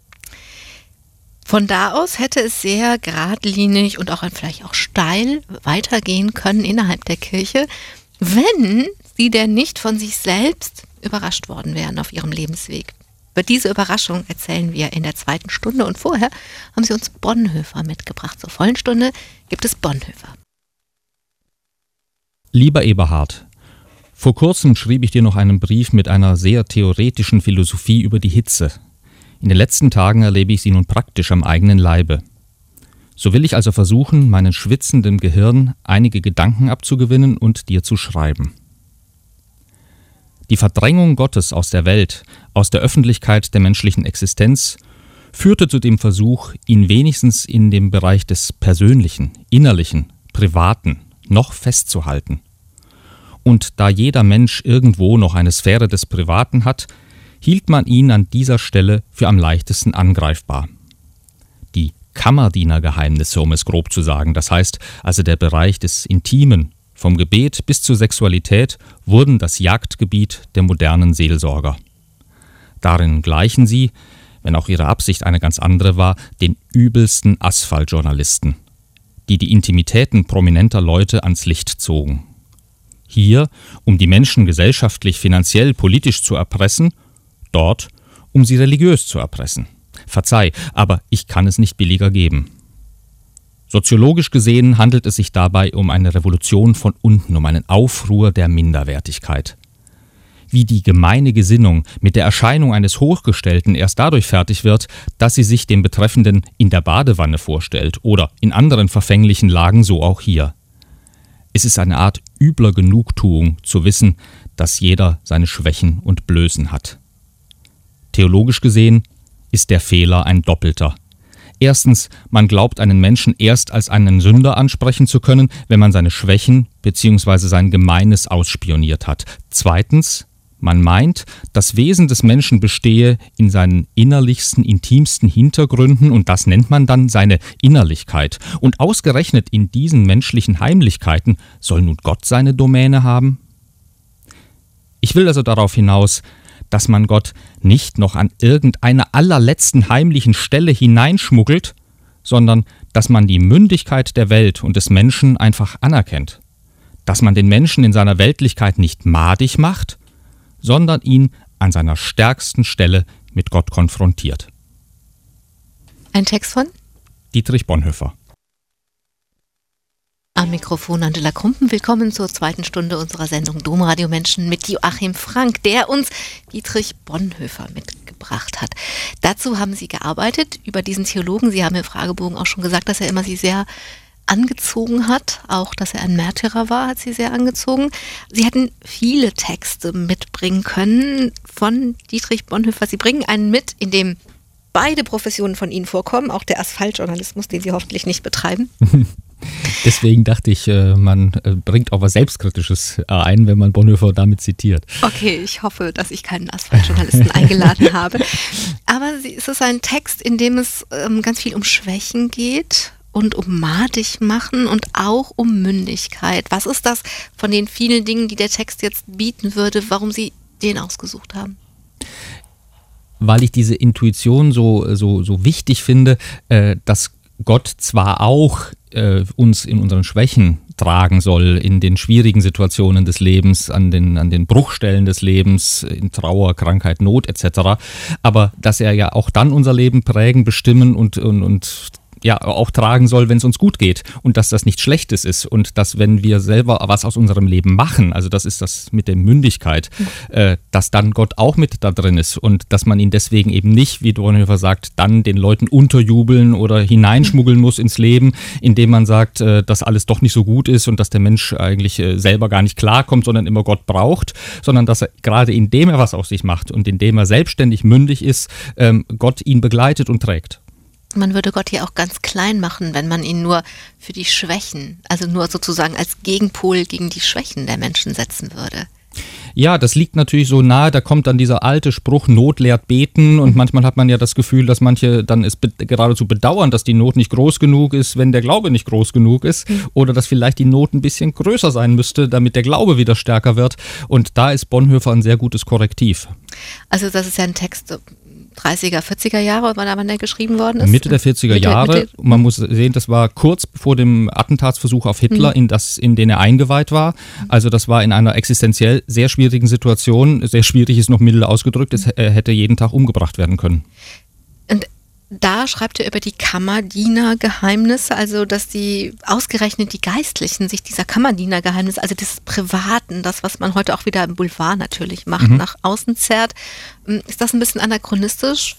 Von da aus hätte es sehr geradlinig und auch vielleicht auch steil weitergehen können innerhalb der Kirche, wenn sie denn nicht von sich selbst überrascht worden wären auf ihrem Lebensweg. Über diese Überraschung erzählen wir in der 2. Stunde und vorher haben sie uns Bonhoeffer mitgebracht. Zur vollen Stunde gibt es Bonhoeffer. Lieber Eberhard, vor kurzem schrieb ich dir noch einen Brief mit einer sehr theoretischen Philosophie über die Hitze. In den letzten Tagen erlebe ich sie nun praktisch am eigenen Leibe. So will ich also versuchen, meinem schwitzenden Gehirn einige Gedanken abzugewinnen und dir zu schreiben. Die Verdrängung Gottes aus der Welt, aus der Öffentlichkeit der menschlichen Existenz, führte zu dem Versuch, ihn wenigstens in dem Bereich des Persönlichen, Innerlichen, Privaten noch festzuhalten. Und da jeder Mensch irgendwo noch eine Sphäre des Privaten hat, hielt man ihn an dieser Stelle für am leichtesten angreifbar. Die Kammerdienergeheimnisse, um es grob zu sagen, das heißt also der Bereich des Intimen, vom Gebet bis zur Sexualität, wurden das Jagdgebiet der modernen Seelsorger. Darin gleichen sie, wenn auch ihre Absicht eine ganz andere war, den übelsten Asphaltjournalisten, die die Intimitäten prominenter Leute ans Licht zogen. Hier, um die Menschen gesellschaftlich, finanziell, politisch zu erpressen, dort, um sie religiös zu erpressen. Verzeih, aber ich kann es nicht billiger geben. Soziologisch gesehen handelt es sich dabei um eine Revolution von unten, um einen Aufruhr der Minderwertigkeit. Wie die gemeine Gesinnung mit der Erscheinung eines Hochgestellten erst dadurch fertig wird, dass sie sich dem Betreffenden in der Badewanne vorstellt oder in anderen verfänglichen Lagen, so auch hier. Es ist eine Art übler Genugtuung zu wissen, dass jeder seine Schwächen und Blößen hat. Theologisch gesehen ist der Fehler ein doppelter. Erstens, man glaubt einen Menschen erst als einen Sünder ansprechen zu können, wenn man seine Schwächen bzw. sein Gemeines ausspioniert hat. Zweitens, man meint, das Wesen des Menschen bestehe in seinen innerlichsten, intimsten Hintergründen und das nennt man dann seine Innerlichkeit. Und ausgerechnet in diesen menschlichen Heimlichkeiten soll nun Gott seine Domäne haben? Ich will also darauf hinaus, dass man Gott nicht noch an irgendeiner allerletzten heimlichen Stelle hineinschmuggelt, sondern dass man die Mündigkeit der Welt und des Menschen einfach anerkennt. Dass man den Menschen in seiner Weltlichkeit nicht madig macht, sondern ihn an seiner stärksten Stelle mit Gott konfrontiert. Ein Text von Dietrich Bonhoeffer. Am Mikrofon Angela Krumpen. Willkommen zur 2. Stunde unserer Sendung Domradio Menschen mit Joachim Frank, der uns Dietrich Bonhoeffer mitgebracht hat. Dazu haben Sie gearbeitet über diesen Theologen. Sie haben im Fragebogen auch schon gesagt, dass er immer Sie sehr angezogen hat. Auch, dass er ein Märtyrer war, hat Sie sehr angezogen. Sie hätten viele Texte mitbringen können von Dietrich Bonhoeffer. Sie bringen einen mit, in dem beide Professionen von Ihnen vorkommen, auch der Asphaltjournalismus, den Sie hoffentlich nicht betreiben. Deswegen dachte ich, man bringt auch was Selbstkritisches ein, wenn man Bonhoeffer damit zitiert. Okay, ich hoffe, dass ich keinen Asphaltjournalisten eingeladen habe. Aber es ist ein Text, in dem es ganz viel um Schwächen geht und um madig machen und auch um Mündigkeit. Was ist das von den vielen Dingen, die der Text jetzt bieten würde, warum Sie den ausgesucht haben? Weil ich diese Intuition so wichtig finde, dass Gott zwar auch uns in unseren Schwächen tragen soll, in den schwierigen Situationen des Lebens, an den Bruchstellen des Lebens, in Trauer, Krankheit, Not etc., aber dass er ja auch dann unser Leben prägen, bestimmen und ja auch tragen soll, wenn es uns gut geht und dass das nichts Schlechtes ist und dass, wenn wir selber was aus unserem Leben machen, also das ist das mit der Mündigkeit, dass dann Gott auch mit da drin ist und dass man ihn deswegen eben nicht, wie Bonhoeffer sagt, dann den Leuten unterjubeln oder hineinschmuggeln muss ins Leben, indem man sagt, dass alles doch nicht so gut ist und dass der Mensch eigentlich selber gar nicht klarkommt, sondern immer Gott braucht, sondern dass er gerade indem er was aus sich macht und indem er selbstständig mündig ist, Gott ihn begleitet und trägt. Man würde Gott hier auch ganz klein machen, wenn man ihn nur für die Schwächen, also nur sozusagen als Gegenpol gegen die Schwächen der Menschen setzen würde. Ja, das liegt natürlich so nahe, da kommt dann dieser alte Spruch, Not lehrt beten und manchmal hat man ja das Gefühl, dass manche dann es geradezu bedauern, dass die Not nicht groß genug ist, wenn der Glaube nicht groß genug ist oder dass vielleicht die Not ein bisschen größer sein müsste, damit der Glaube wieder stärker wird und da ist Bonhoeffer ein sehr gutes Korrektiv. Also das ist ja ein Text 30er, 40er Jahre, wann der geschrieben worden ist? Mitte der 40er Jahre. Man muss sehen, das war kurz vor dem Attentatsversuch auf Hitler, in den er eingeweiht war. Also das war in einer existenziell sehr schwierigen Situation. Sehr schwierig ist noch milde ausgedrückt. Er hätte jeden Tag umgebracht werden können. Und da schreibt er über die Kammerdienergeheimnisse, also dass ausgerechnet die Geistlichen sich dieser Kammerdienergeheimnisse, also des Privaten, das, was man heute auch wieder im Boulevard natürlich macht, nach außen zerrt. Ist das ein bisschen anachronistisch?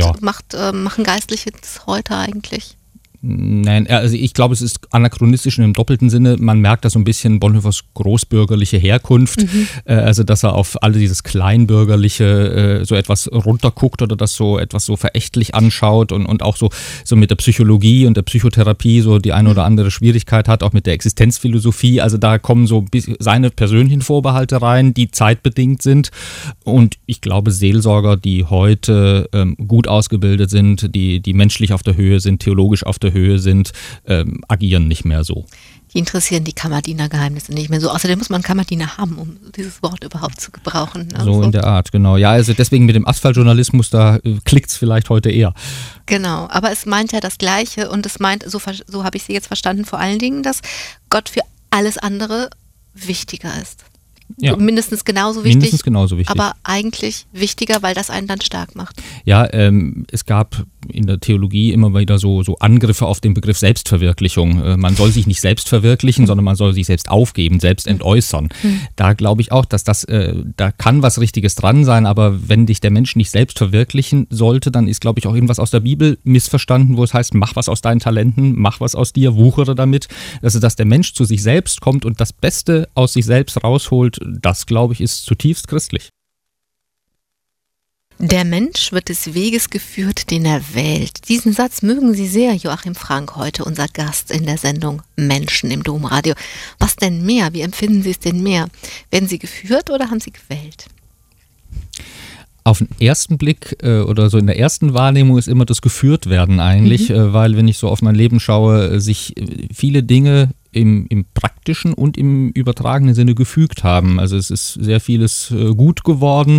Machen Geistliche das heute eigentlich? Nein, also ich glaube, es ist anachronistisch in einem doppelten Sinne. Man merkt da so ein bisschen Bonhoeffers großbürgerliche Herkunft, also dass er auf all dieses Kleinbürgerliche so etwas runterguckt oder das so etwas so verächtlich anschaut und auch so mit der Psychologie und der Psychotherapie so die eine oder andere Schwierigkeit hat, auch mit der Existenzphilosophie. Also da kommen so seine persönlichen Vorbehalte rein, die zeitbedingt sind und ich glaube Seelsorger, die heute gut ausgebildet sind, die menschlich auf der Höhe sind, theologisch auf der Höhe sind, agieren nicht mehr so. Die interessieren die Kammerdienergeheimnisse nicht mehr so. Außerdem muss man Kammerdiener haben, um dieses Wort überhaupt zu gebrauchen. So in der Art, genau. Ja, also deswegen mit dem Asphaltjournalismus, da klickt es vielleicht heute eher. Genau, aber es meint ja das Gleiche und es meint, so habe ich Sie jetzt verstanden, vor allen Dingen, dass Gott für alles andere wichtiger ist. Ja. Mindestens genauso wichtig, aber eigentlich wichtiger, weil das einen dann stark macht. Ja, es gab in der Theologie immer wieder so Angriffe auf den Begriff Selbstverwirklichung. Man soll sich nicht selbst verwirklichen, sondern man soll sich selbst aufgeben, selbst entäußern. Da glaube ich auch, dass da kann was Richtiges dran sein, aber wenn dich der Mensch nicht selbst verwirklichen sollte, dann ist, glaube ich, auch irgendwas aus der Bibel missverstanden, wo es heißt, mach was aus deinen Talenten, mach was aus dir, wuchere damit. Also, dass der Mensch zu sich selbst kommt und das Beste aus sich selbst rausholt, das, glaube ich, ist zutiefst christlich. Der Mensch wird des Weges geführt, den er wählt. Diesen Satz mögen Sie sehr, Joachim Frank, heute unser Gast in der Sendung Menschen im Domradio. Was denn mehr? Wie empfinden Sie es denn mehr? Werden Sie geführt oder haben Sie gewählt? Auf den ersten Blick oder so in der ersten Wahrnehmung ist immer das Geführtwerden eigentlich, weil wenn ich so auf mein Leben schaue, sich viele Dinge im praktischen und im übertragenen Sinne gefügt haben. Also es ist sehr vieles gut geworden,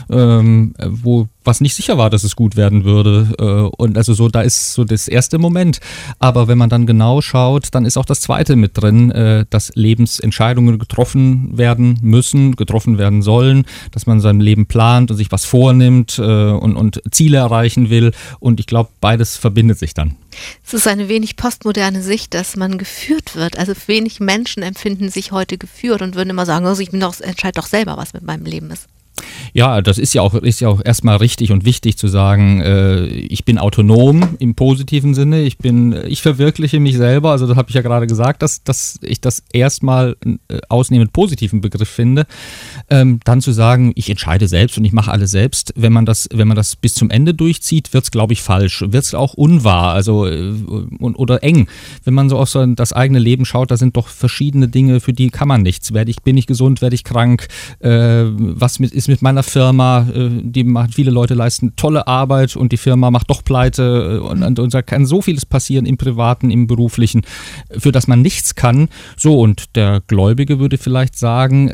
was nicht sicher war, dass es gut werden würde. Und also so, da ist so das erste Moment. Aber wenn man dann genau schaut, dann ist auch das zweite mit drin, dass Lebensentscheidungen getroffen werden müssen, getroffen werden sollen, dass man sein Leben plant und sich was vornimmt und Ziele erreichen will. Und ich glaube, beides verbindet sich dann. Es ist eine wenig postmoderne Sicht, dass man geführt wird. Also wenig Menschen empfinden sich heute geführt und würden immer sagen, also ich entscheide doch selber, was mit meinem Leben ist. Ja, das ist ja auch erstmal richtig und wichtig zu sagen, ich bin autonom im positiven Sinne, ich verwirkliche mich selber, also das habe ich ja gerade gesagt, dass ich das erstmal ausnehmend positiven Begriff finde, dann zu sagen, ich entscheide selbst und ich mache alles selbst, wenn man das bis zum Ende durchzieht, wird es, glaube ich, falsch, wird es auch unwahr, also oder eng. Wenn man so auf so das eigene Leben schaut, da sind doch verschiedene Dinge, für die kann man nichts. Bin ich gesund, werde ich krank, ist mit meiner Firma, viele Leute leisten tolle Arbeit und die Firma macht doch pleite und da kann so vieles passieren im Privaten, im Beruflichen, für das man nichts kann. So, und der Gläubige würde vielleicht sagen,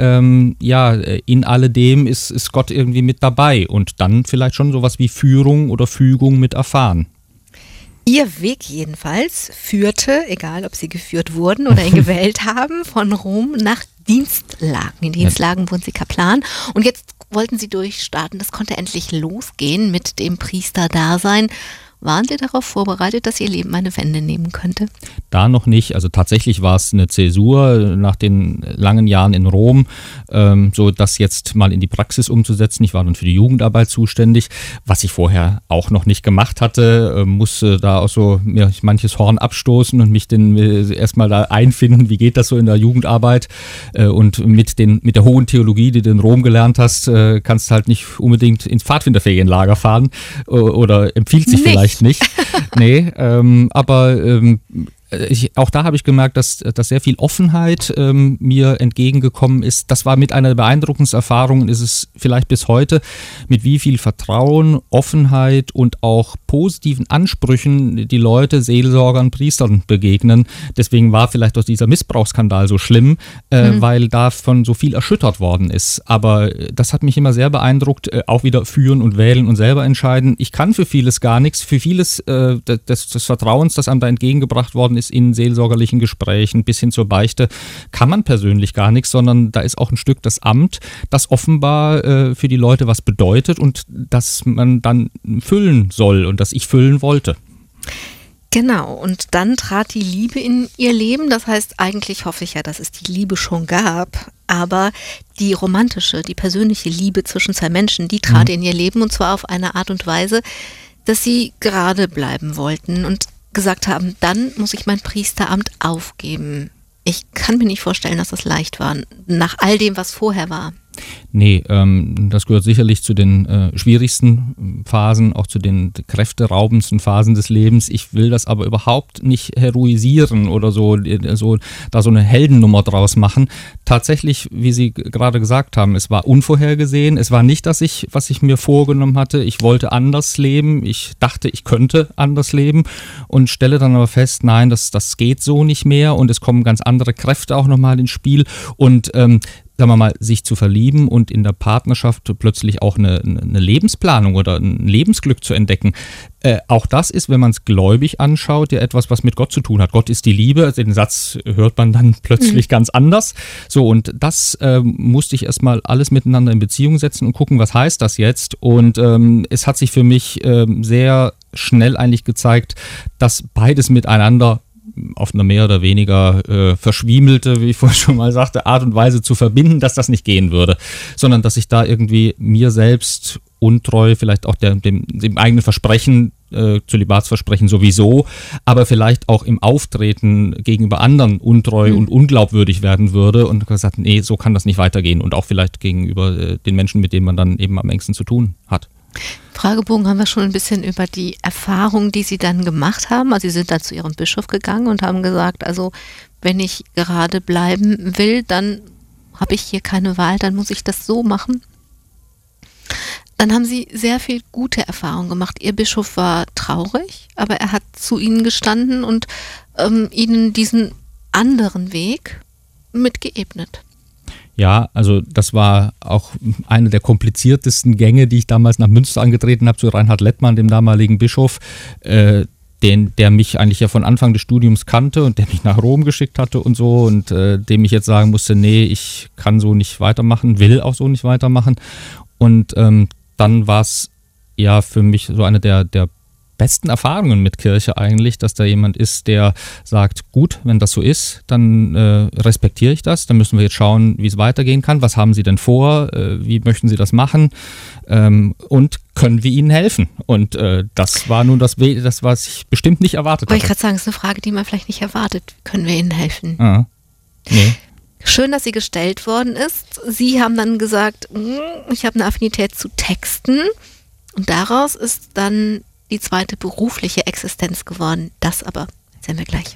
in alledem ist Gott irgendwie mit dabei und dann vielleicht schon sowas wie Führung oder Fügung mit erfahren. Ihr Weg jedenfalls führte, egal ob Sie geführt wurden oder ihn gewählt haben, von Rom nach Dienstlagen. In Dienstlagen wurden Sie Kaplan und jetzt wollten Sie durchstarten. Das konnte endlich losgehen mit dem Priesterdasein. Waren Sie darauf vorbereitet, dass Ihr Leben eine Wende nehmen könnte? Da noch nicht. Also tatsächlich war es eine Zäsur nach den langen Jahren in Rom, so das jetzt mal in die Praxis umzusetzen. Ich war dann für die Jugendarbeit zuständig, was ich vorher auch noch nicht gemacht hatte, musste da auch so mir manches Horn abstoßen und mich erstmal da einfinden, wie geht das so in der Jugendarbeit, und mit der hohen Theologie, die du in Rom gelernt hast, kannst du halt nicht unbedingt ins Pfadfinderferienlager fahren oder empfiehlt sich vielleicht nicht. Nee, aber auch da habe ich gemerkt, dass sehr viel Offenheit mir entgegengekommen ist. Das war mit einer der beeindruckendsten Erfahrungen, ist es vielleicht bis heute, mit wie viel Vertrauen, Offenheit und auch positiven Ansprüchen die Leute Seelsorgern, Priestern begegnen. Deswegen war vielleicht auch dieser Missbrauchsskandal so schlimm, weil davon so viel erschüttert worden ist. Aber das hat mich immer sehr beeindruckt, auch wieder führen und wählen und selber entscheiden. Ich kann für vieles gar nichts, für vieles des Vertrauens, das einem da entgegengebracht worden ist in seelsorgerlichen Gesprächen bis hin zur Beichte, kann man persönlich gar nichts, sondern da ist auch ein Stück das Amt, das offenbar für die Leute was bedeutet und das man dann füllen soll und das ich füllen wollte. Genau, und dann trat die Liebe in ihr Leben. Das heißt, eigentlich hoffe ich ja, dass es die Liebe schon gab, aber die romantische, die persönliche Liebe zwischen zwei Menschen, die trat in ihr Leben und zwar auf eine Art und Weise, dass sie gerade bleiben wollten und gesagt haben, dann muss ich mein Priesteramt aufgeben. Ich kann mir nicht vorstellen, dass das leicht war, nach all dem, was vorher war. Nee, das gehört sicherlich zu den schwierigsten Phasen, auch zu den kräfteraubendsten Phasen des Lebens. Ich will das aber überhaupt nicht heroisieren oder so eine Heldennummer draus machen. Tatsächlich, wie Sie gerade gesagt haben, es war unvorhergesehen. Es war nicht was ich mir vorgenommen hatte. Ich wollte anders leben. Ich dachte, ich könnte anders leben und stelle dann aber fest, nein, das geht so nicht mehr und es kommen ganz andere Kräfte auch nochmal ins Spiel und sagen wir mal, sich zu verlieben und in der Partnerschaft plötzlich auch eine Lebensplanung oder ein Lebensglück zu entdecken. Auch das ist, wenn man es gläubig anschaut, ja etwas, was mit Gott zu tun hat. Gott ist die Liebe, den Satz hört man dann plötzlich ganz anders. So, und das musste ich erstmal alles miteinander in Beziehung setzen und gucken, was heißt das jetzt? Und es hat sich für mich sehr schnell eigentlich gezeigt, dass beides miteinander auf eine mehr oder weniger verschwiemelte, wie ich vorhin schon mal sagte, Art und Weise zu verbinden, dass das nicht gehen würde, sondern dass ich da irgendwie mir selbst untreu, vielleicht auch dem eigenen Versprechen, Zölibatsversprechen sowieso, aber vielleicht auch im Auftreten gegenüber anderen untreu und unglaubwürdig werden würde und gesagt, nee, so kann das nicht weitergehen und auch vielleicht gegenüber den Menschen, mit denen man dann eben am engsten zu tun hat. Fragebogen haben wir schon ein bisschen über die Erfahrung, die Sie dann gemacht haben. Also Sie sind dann zu Ihrem Bischof gegangen und haben gesagt, also wenn ich gerade bleiben will, dann habe ich hier keine Wahl, dann muss ich das so machen. Dann haben Sie sehr viel gute Erfahrungen gemacht. Ihr Bischof war traurig, aber er hat zu Ihnen gestanden und Ihnen diesen anderen Weg mitgeebnet. Ja, also das war auch eine der kompliziertesten Gänge, die ich damals nach Münster angetreten habe, zu Reinhard Lettmann, dem damaligen Bischof, der mich eigentlich ja von Anfang des Studiums kannte und der mich nach Rom geschickt hatte und so und dem ich jetzt sagen musste, nee, ich kann so nicht weitermachen, will auch so nicht weitermachen. Und dann war es ja für mich so eine der besten Erfahrungen mit Kirche eigentlich, dass da jemand ist, der sagt, gut, wenn das so ist, dann respektiere ich das, dann müssen wir jetzt schauen, wie es weitergehen kann, was haben Sie denn vor, wie möchten Sie das machen und können wir Ihnen helfen? Und das war nun das, was ich bestimmt nicht erwartet hatte. Wollte ich gerade sagen, das ist eine Frage, die man vielleicht nicht erwartet. Können wir Ihnen helfen? Nee. Schön, dass sie gestellt worden ist. Sie haben dann gesagt, ich habe eine Affinität zu Texten und daraus ist dann die zweite berufliche Existenz geworden. Das aber erzählen wir gleich.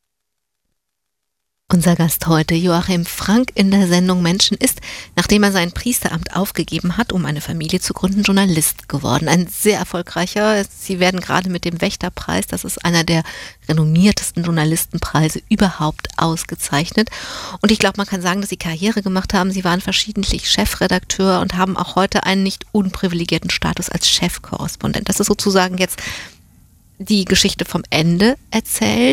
Unser Gast heute, Joachim Frank, in der Sendung Menschen ist, nachdem er sein Priesteramt aufgegeben hat, um eine Familie zu gründen, Journalist geworden. Ein sehr erfolgreicher. Sie werden gerade mit dem Wächterpreis, das ist einer der renommiertesten Journalistenpreise überhaupt, ausgezeichnet. Und ich glaube, man kann sagen, dass Sie Karriere gemacht haben. Sie waren verschiedentlich Chefredakteur und haben auch heute einen nicht unprivilegierten Status als Chefkorrespondent. Das ist sozusagen jetzt die Geschichte vom Ende erzählt.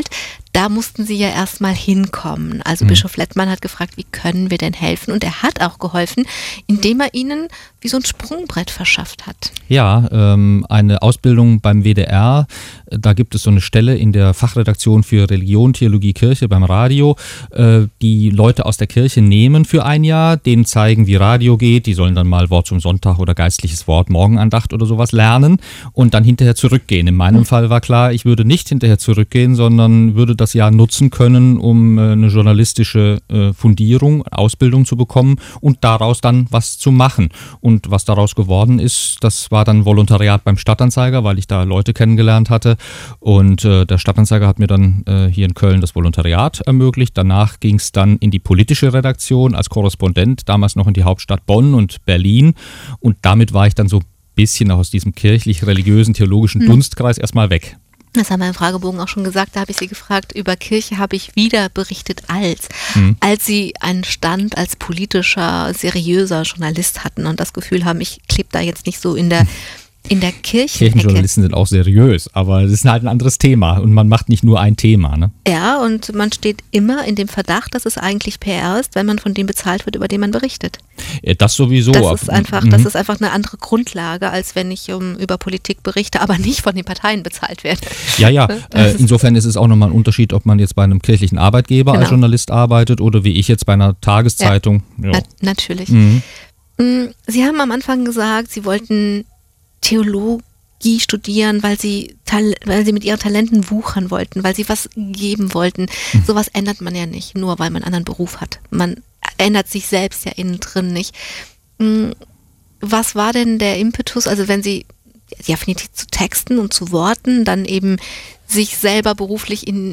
da mussten Sie ja erstmal hinkommen. Also Bischof Lettmann hat gefragt, wie können wir denn helfen? Und er hat auch geholfen, indem er Ihnen wie so ein Sprungbrett verschafft hat. Ja, eine Ausbildung beim WDR, da gibt es so eine Stelle in der Fachredaktion für Religion, Theologie, Kirche beim Radio, die Leute aus der Kirche nehmen für ein Jahr, denen zeigen, wie Radio geht, die sollen dann mal Wort zum Sonntag oder geistliches Wort, Morgenandacht oder sowas lernen und dann hinterher zurückgehen. In meinem Fall war klar, ich würde nicht hinterher zurückgehen, sondern würde das Jahr nutzen können, um eine journalistische Fundierung, Ausbildung zu bekommen und daraus dann was zu machen. Und was daraus geworden ist, das war dann Volontariat beim Stadtanzeiger, weil ich da Leute kennengelernt hatte. Und der Stadtanzeiger hat mir dann hier in Köln das Volontariat ermöglicht. Danach ging es dann in die politische Redaktion als Korrespondent, damals noch in die Hauptstadt Bonn und Berlin. Und damit war ich dann so ein bisschen aus diesem kirchlich-religiösen, theologischen Dunstkreis erstmal weg. Das haben wir im Fragebogen auch schon gesagt, da habe ich Sie gefragt, über Kirche habe ich wieder berichtet als Sie einen Stand als politischer, seriöser Journalist hatten und das Gefühl haben, ich klebe da jetzt nicht so in der Kirchenecke. Kirchenjournalisten sind auch seriös, aber es ist halt ein anderes Thema und man macht nicht nur ein Thema, ne? Ja, und man steht immer in dem Verdacht, dass es eigentlich PR ist, wenn man von dem bezahlt wird, über den man berichtet. Ja, das sowieso. Das ist einfach eine andere Grundlage, als wenn ich über Politik berichte, aber nicht von den Parteien bezahlt werde. Ja. Insofern ist es auch nochmal ein Unterschied, ob man jetzt bei einem kirchlichen Arbeitgeber als Journalist arbeitet oder wie ich jetzt bei einer Tageszeitung. Ja, natürlich. Sie haben am Anfang gesagt, Sie wollten Theologie studieren, weil sie mit ihren Talenten wuchern wollten, weil sie was geben wollten. Sowas ändert man ja nicht, nur weil man einen anderen Beruf hat. Man ändert sich selbst ja innen drin nicht. Was war denn der Impetus, also wenn Sie die Affinität zu Texten und zu Worten, dann eben sich selber beruflich in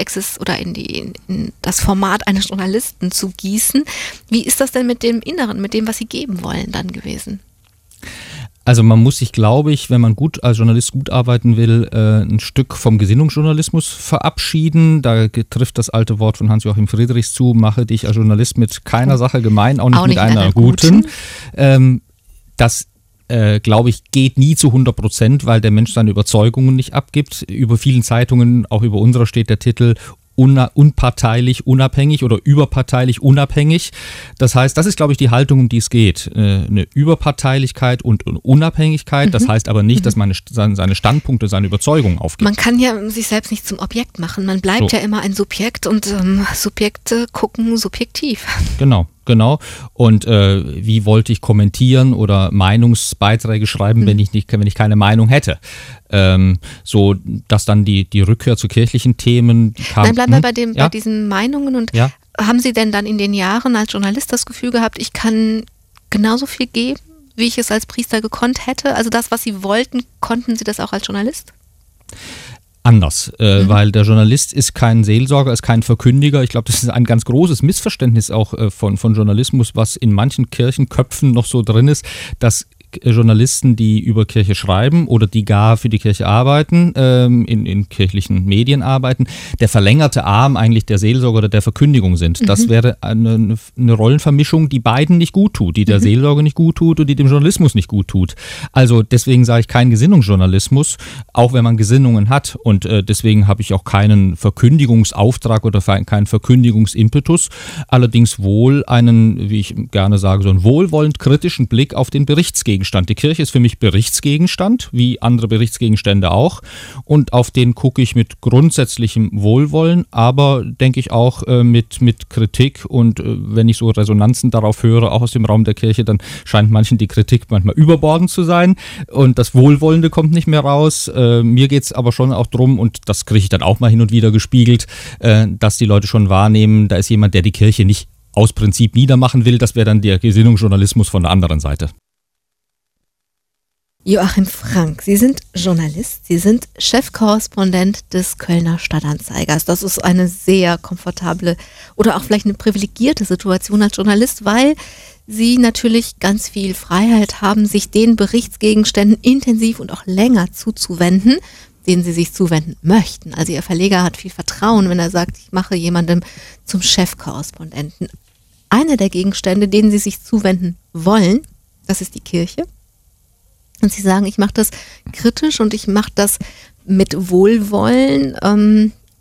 das Format eines Journalisten zu gießen? Wie ist das denn mit dem Inneren, mit dem, was Sie geben wollen, dann gewesen? Also man muss sich, glaube ich, wenn man als Journalist gut arbeiten will, ein Stück vom Gesinnungsjournalismus verabschieden. Da trifft das alte Wort von Hans-Joachim Friedrichs zu, mache dich als Journalist mit keiner Sache gemein, auch nicht mit einer guten. Das glaube ich, geht nie zu 100%, weil der Mensch seine Überzeugungen nicht abgibt. Über vielen Zeitungen, auch über unserer steht der Titel unparteilich, unabhängig oder überparteilich, unabhängig. Das heißt, das ist, glaube ich, die Haltung, um die es geht. Eine Überparteilichkeit und Unabhängigkeit. Das heißt aber nicht, dass man seine Standpunkte, seine Überzeugungen aufgibt. Man kann ja sich selbst nicht zum Objekt machen. Man bleibt ja immer ein Subjekt und Subjekte gucken subjektiv. Genau. Und wie wollte ich kommentieren oder Meinungsbeiträge schreiben, wenn ich keine Meinung hätte? So, dass dann die Rückkehr zu kirchlichen Themen kam. Nein, bleiben wir bei diesen Meinungen. Und haben Sie denn dann in den Jahren als Journalist das Gefühl gehabt, ich kann genauso viel geben, wie ich es als Priester gekonnt hätte? Also das, was Sie wollten, konnten Sie das auch als Journalist? Anders, weil der Journalist ist kein Seelsorger, ist kein Verkündiger. Ich glaube, das ist ein ganz großes Missverständnis auch von Journalismus, was in manchen Kirchenköpfen noch so drin ist, dass Journalisten, die über Kirche schreiben oder die gar für die Kirche arbeiten, in kirchlichen Medien arbeiten, der verlängerte Arm eigentlich der Seelsorge oder der Verkündigung sind. Das wäre eine Rollenvermischung, die beiden nicht gut tut, die der Seelsorge nicht gut tut und die dem Journalismus nicht gut tut. Also deswegen sage ich kein Gesinnungsjournalismus, auch wenn man Gesinnungen hat, und deswegen habe ich auch keinen Verkündigungsauftrag oder keinen Verkündigungsimpetus, allerdings wohl einen, wie ich gerne sage, so einen wohlwollend kritischen Blick auf den Berichtsgegenstand. Die Kirche ist für mich Berichtsgegenstand, wie andere Berichtsgegenstände auch, und auf den gucke ich mit grundsätzlichem Wohlwollen, aber denke ich auch mit Kritik, und wenn ich so Resonanzen darauf höre, auch aus dem Raum der Kirche, dann scheint manchen die Kritik manchmal überbordend zu sein und das Wohlwollende kommt nicht mehr raus. Mir geht es aber schon auch drum, und das kriege ich dann auch mal hin und wieder gespiegelt, dass die Leute schon wahrnehmen, da ist jemand, der die Kirche nicht aus Prinzip niedermachen will. Das wäre dann der Gesinnungsjournalismus von der anderen Seite. Joachim Frank, Sie sind Journalist, Sie sind Chefkorrespondent des Kölner Stadtanzeigers. Das ist eine sehr komfortable oder auch vielleicht eine privilegierte Situation als Journalist, weil Sie natürlich ganz viel Freiheit haben, sich den Berichtsgegenständen intensiv und auch länger zuzuwenden, denen Sie sich zuwenden möchten. Also Ihr Verleger hat viel Vertrauen, wenn er sagt, ich mache jemandem zum Chefkorrespondenten. Einer der Gegenstände, denen Sie sich zuwenden wollen, das ist die Kirche. Und Sie sagen, ich mache das kritisch und ich mache das mit Wohlwollen.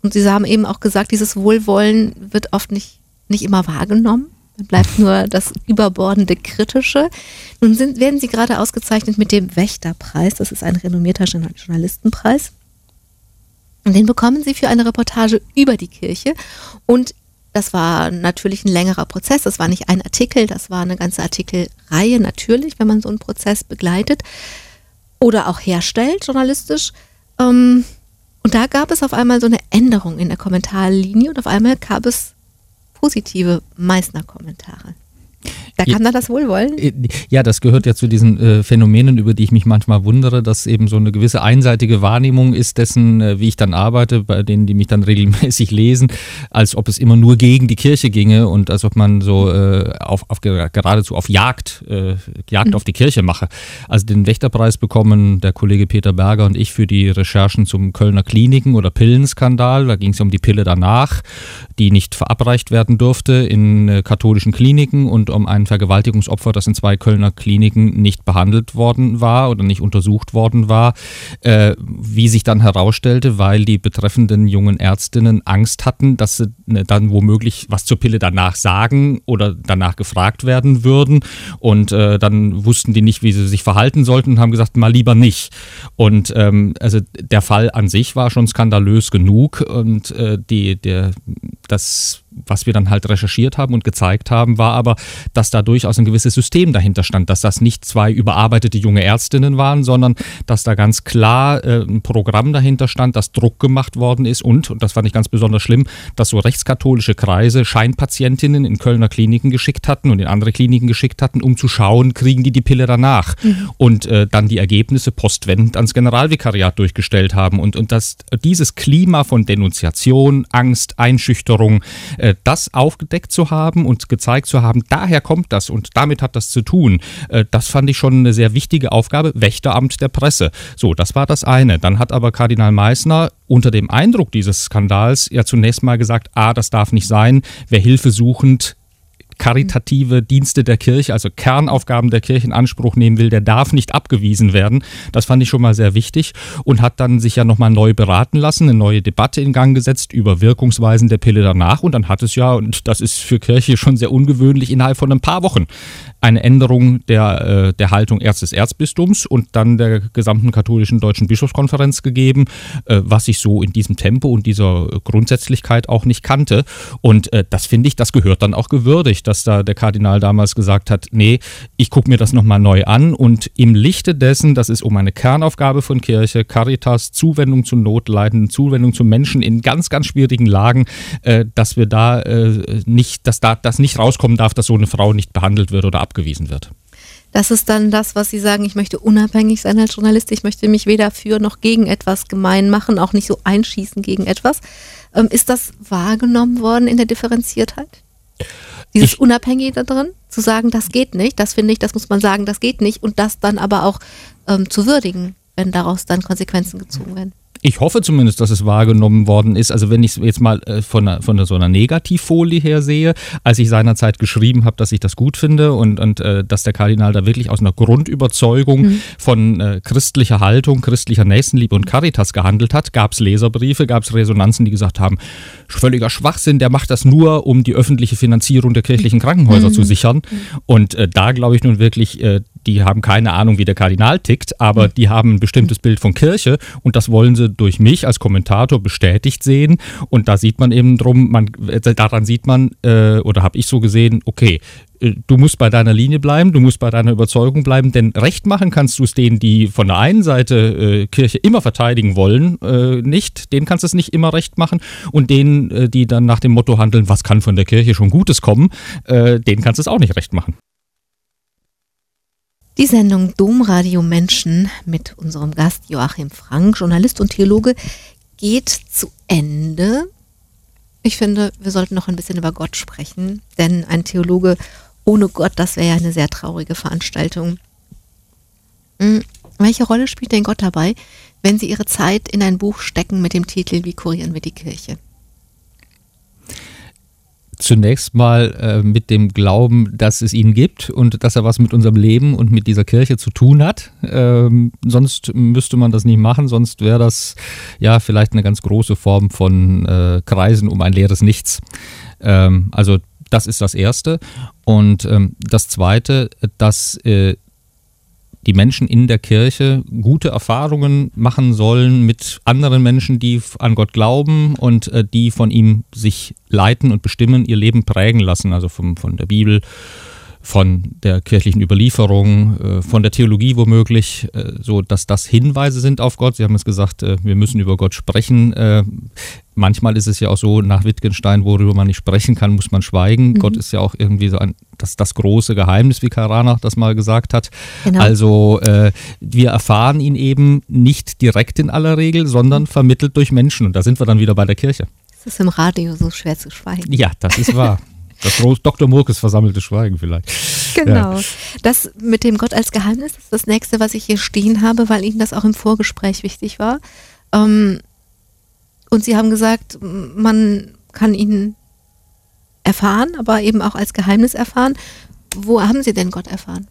Und Sie haben eben auch gesagt, dieses Wohlwollen wird oft nicht immer wahrgenommen. Dann bleibt nur das überbordende Kritische. Nun werden Sie gerade ausgezeichnet mit dem Wächterpreis. Das ist ein renommierter Journalistenpreis. Und den bekommen Sie für eine Reportage über die Kirche. Und das war natürlich ein längerer Prozess. Das war nicht ein Artikel, das war eine ganze Artikelreihe natürlich, wenn man so einen Prozess begleitet oder auch herstellt journalistisch. Und da gab es auf einmal so eine Änderung in der Kommentarlinie und auf einmal gab es positive Meißner-Kommentare. Da kam dann das Wohlwollen? Ja, das gehört ja zu diesen Phänomenen, über die ich mich manchmal wundere, dass eben so eine gewisse einseitige Wahrnehmung ist dessen, wie ich dann arbeite, bei denen, die mich dann regelmäßig lesen, als ob es immer nur gegen die Kirche ginge und als ob man so geradezu auf Jagd auf die Kirche mache. Also den Wächterpreis bekommen der Kollege Peter Berger und ich für die Recherchen zum Kölner Kliniken- oder Pillenskandal. Da ging es um die Pille danach, die nicht verabreicht werden durfte in katholischen Kliniken und um ein Vergewaltigungsopfer, das in 2 Kölner Kliniken nicht behandelt worden war oder nicht untersucht worden war, wie sich dann herausstellte, weil die betreffenden jungen Ärztinnen Angst hatten, dass sie dann womöglich was zur Pille danach sagen oder danach gefragt werden würden und dann wussten die nicht, wie sie sich verhalten sollten und haben gesagt, mal lieber nicht. Und also der Fall an sich war schon skandalös genug und das, was wir dann halt recherchiert haben und gezeigt haben, war aber, dass da durchaus ein gewisses System dahinter stand, dass das nicht 2 überarbeitete junge Ärztinnen waren, sondern dass da ganz klar ein Programm dahinter stand, dass Druck gemacht worden ist und das fand ich ganz besonders schlimm, dass so rechtskatholische Kreise Scheinpatientinnen in Kölner Kliniken geschickt hatten und in andere Kliniken geschickt hatten, um zu schauen, kriegen die Pille danach und dann die Ergebnisse postwendend ans Generalvikariat durchgestellt haben und dass dieses Klima von Denunziation, Angst, Einschüchterung, das aufgedeckt zu haben und gezeigt zu haben, daher kommt das und damit hat das zu tun. Das fand ich schon eine sehr wichtige Aufgabe, Wächteramt der Presse. So, das war das eine. Dann hat aber Kardinal Meißner unter dem Eindruck dieses Skandals ja zunächst mal gesagt, das darf nicht sein, wer hilfesuchend karitative Dienste der Kirche, also Kernaufgaben der Kirche in Anspruch nehmen will, der darf nicht abgewiesen werden. Das fand ich schon mal sehr wichtig und hat dann sich ja nochmal neu beraten lassen, eine neue Debatte in Gang gesetzt über Wirkungsweisen der Pille danach und dann hat es ja, und das ist für Kirche schon sehr ungewöhnlich, innerhalb von ein paar Wochen eine Änderung der Haltung des Erzbistums und dann der gesamten katholischen Deutschen Bischofskonferenz gegeben, was ich so in diesem Tempo und dieser Grundsätzlichkeit auch nicht kannte. Und das finde ich, das gehört dann auch gewürdigt, dass da der Kardinal damals gesagt hat, nee, ich gucke mir das nochmal neu an und im Lichte dessen, dass es um eine Kernaufgabe von Kirche, Caritas, Zuwendung zu Notleidenden, Zuwendung zu Menschen in ganz, ganz schwierigen Lagen, dass wir da nicht, dass da das nicht rauskommen darf, dass so eine Frau nicht behandelt wird oder abgewiesen wird. Das ist dann das, was Sie sagen, ich möchte unabhängig sein als Journalist, ich möchte mich weder für noch gegen etwas gemein machen, auch nicht so einschießen gegen etwas. Ist das wahrgenommen worden in der Differenziertheit? Dieses Unabhängige da drin, zu sagen, das geht nicht, das finde ich, das muss man sagen, das geht nicht und das dann aber auch zu würdigen, wenn daraus dann Konsequenzen gezogen werden. Ich hoffe zumindest, dass es wahrgenommen worden ist. Also wenn ich es jetzt mal von so einer Negativfolie her sehe, als ich seinerzeit geschrieben habe, dass ich das gut finde und dass der Kardinal da wirklich aus einer Grundüberzeugung von christlicher Haltung, christlicher Nächstenliebe und Caritas gehandelt hat, gab es Leserbriefe, gab es Resonanzen, die gesagt haben, völliger Schwachsinn, der macht das nur, um die öffentliche Finanzierung der kirchlichen Krankenhäuser zu sichern. Und da glaube ich nun wirklich, die haben keine Ahnung, wie der Kardinal tickt, aber die haben ein bestimmtes Bild von Kirche und das wollen sie durch mich als Kommentator bestätigt sehen und da sieht man eben daran sieht man, oder habe ich so gesehen, okay, du musst bei deiner Linie bleiben, du musst bei deiner Überzeugung bleiben, denn recht machen kannst du es denen, die von der einen Seite Kirche immer verteidigen wollen, nicht, denen kannst du es nicht immer recht machen und denen, die dann nach dem Motto handeln, was kann von der Kirche schon Gutes kommen, denen kannst du es auch nicht recht machen. Die Sendung Domradio Menschen mit unserem Gast Joachim Frank, Journalist und Theologe, geht zu Ende. Ich finde, wir sollten noch ein bisschen über Gott sprechen, denn ein Theologe ohne Gott, das wäre ja eine sehr traurige Veranstaltung. Welche Rolle spielt denn Gott dabei, wenn Sie Ihre Zeit in ein Buch stecken mit dem Titel Wie kurieren wir die Kirche? Zunächst mal mit dem Glauben, dass es ihn gibt und dass er was mit unserem Leben und mit dieser Kirche zu tun hat. Sonst müsste man das nicht machen, sonst wäre das ja vielleicht eine ganz große Form von Kreisen um ein leeres Nichts. Also das ist das Erste. Und das Zweite, dass die Menschen in der Kirche gute Erfahrungen machen sollen mit anderen Menschen, die an Gott glauben und die von ihm sich leiten und bestimmen, ihr Leben prägen lassen, also von der Bibel, von der kirchlichen Überlieferung, von der Theologie womöglich, so dass das Hinweise sind auf Gott. Sie haben es gesagt, wir müssen über Gott sprechen. Manchmal ist es ja auch so, nach Wittgenstein, worüber man nicht sprechen kann, muss man schweigen. Gott ist ja auch irgendwie so das große Geheimnis, wie Karl das mal gesagt hat. Genau. Also wir erfahren ihn eben nicht direkt in aller Regel, sondern vermittelt durch Menschen. Und da sind wir dann wieder bei der Kirche. Es ist im Radio so schwer zu schweigen. Ja, das ist wahr. Das Dr. Murkes versammelte Schweigen vielleicht. Genau. Ja. Das mit dem Gott als Geheimnis ist das nächste, was ich hier stehen habe, weil Ihnen das auch im Vorgespräch wichtig war. Und Sie haben gesagt, man kann ihn erfahren, aber eben auch als Geheimnis erfahren. Wo haben Sie denn Gott erfahren?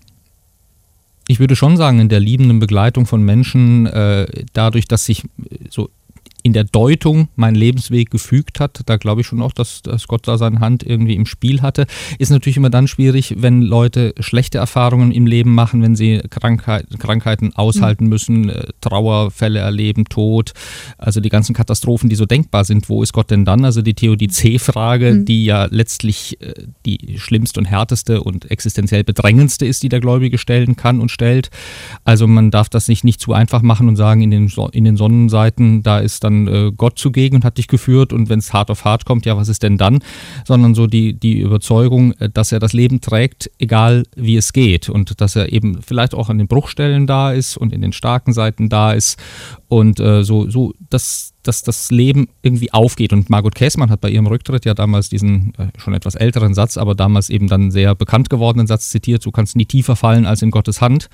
Ich würde schon sagen, in der liebenden Begleitung von Menschen, dadurch, dass sich so in der Deutung mein Lebensweg gefügt hat, da glaube ich schon auch, dass Gott da seine Hand irgendwie im Spiel hatte. Ist natürlich immer dann schwierig, wenn Leute schlechte Erfahrungen im Leben machen, wenn sie Krankheiten aushalten müssen, Trauerfälle erleben, Tod, also die ganzen Katastrophen, die so denkbar sind. Wo ist Gott denn dann? Also die Theodizee-Frage, die ja letztlich die schlimmste und härteste und existenziell bedrängendste ist, die der Gläubige stellen kann und stellt. Also man darf das nicht zu einfach machen und sagen, in den Sonnenseiten, da ist dann Gott zugegen und hat dich geführt und wenn es hart auf hart kommt, ja, was ist denn dann? Sondern so die Überzeugung, dass er das Leben trägt, egal wie es geht und dass er eben vielleicht auch an den Bruchstellen da ist und in den starken Seiten da ist und dass das Leben irgendwie aufgeht. Und Margot Käßmann hat bei ihrem Rücktritt ja damals diesen schon etwas älteren Satz, aber damals eben dann sehr bekannt gewordenen Satz zitiert, du kannst nie tiefer fallen als in Gottes Hand.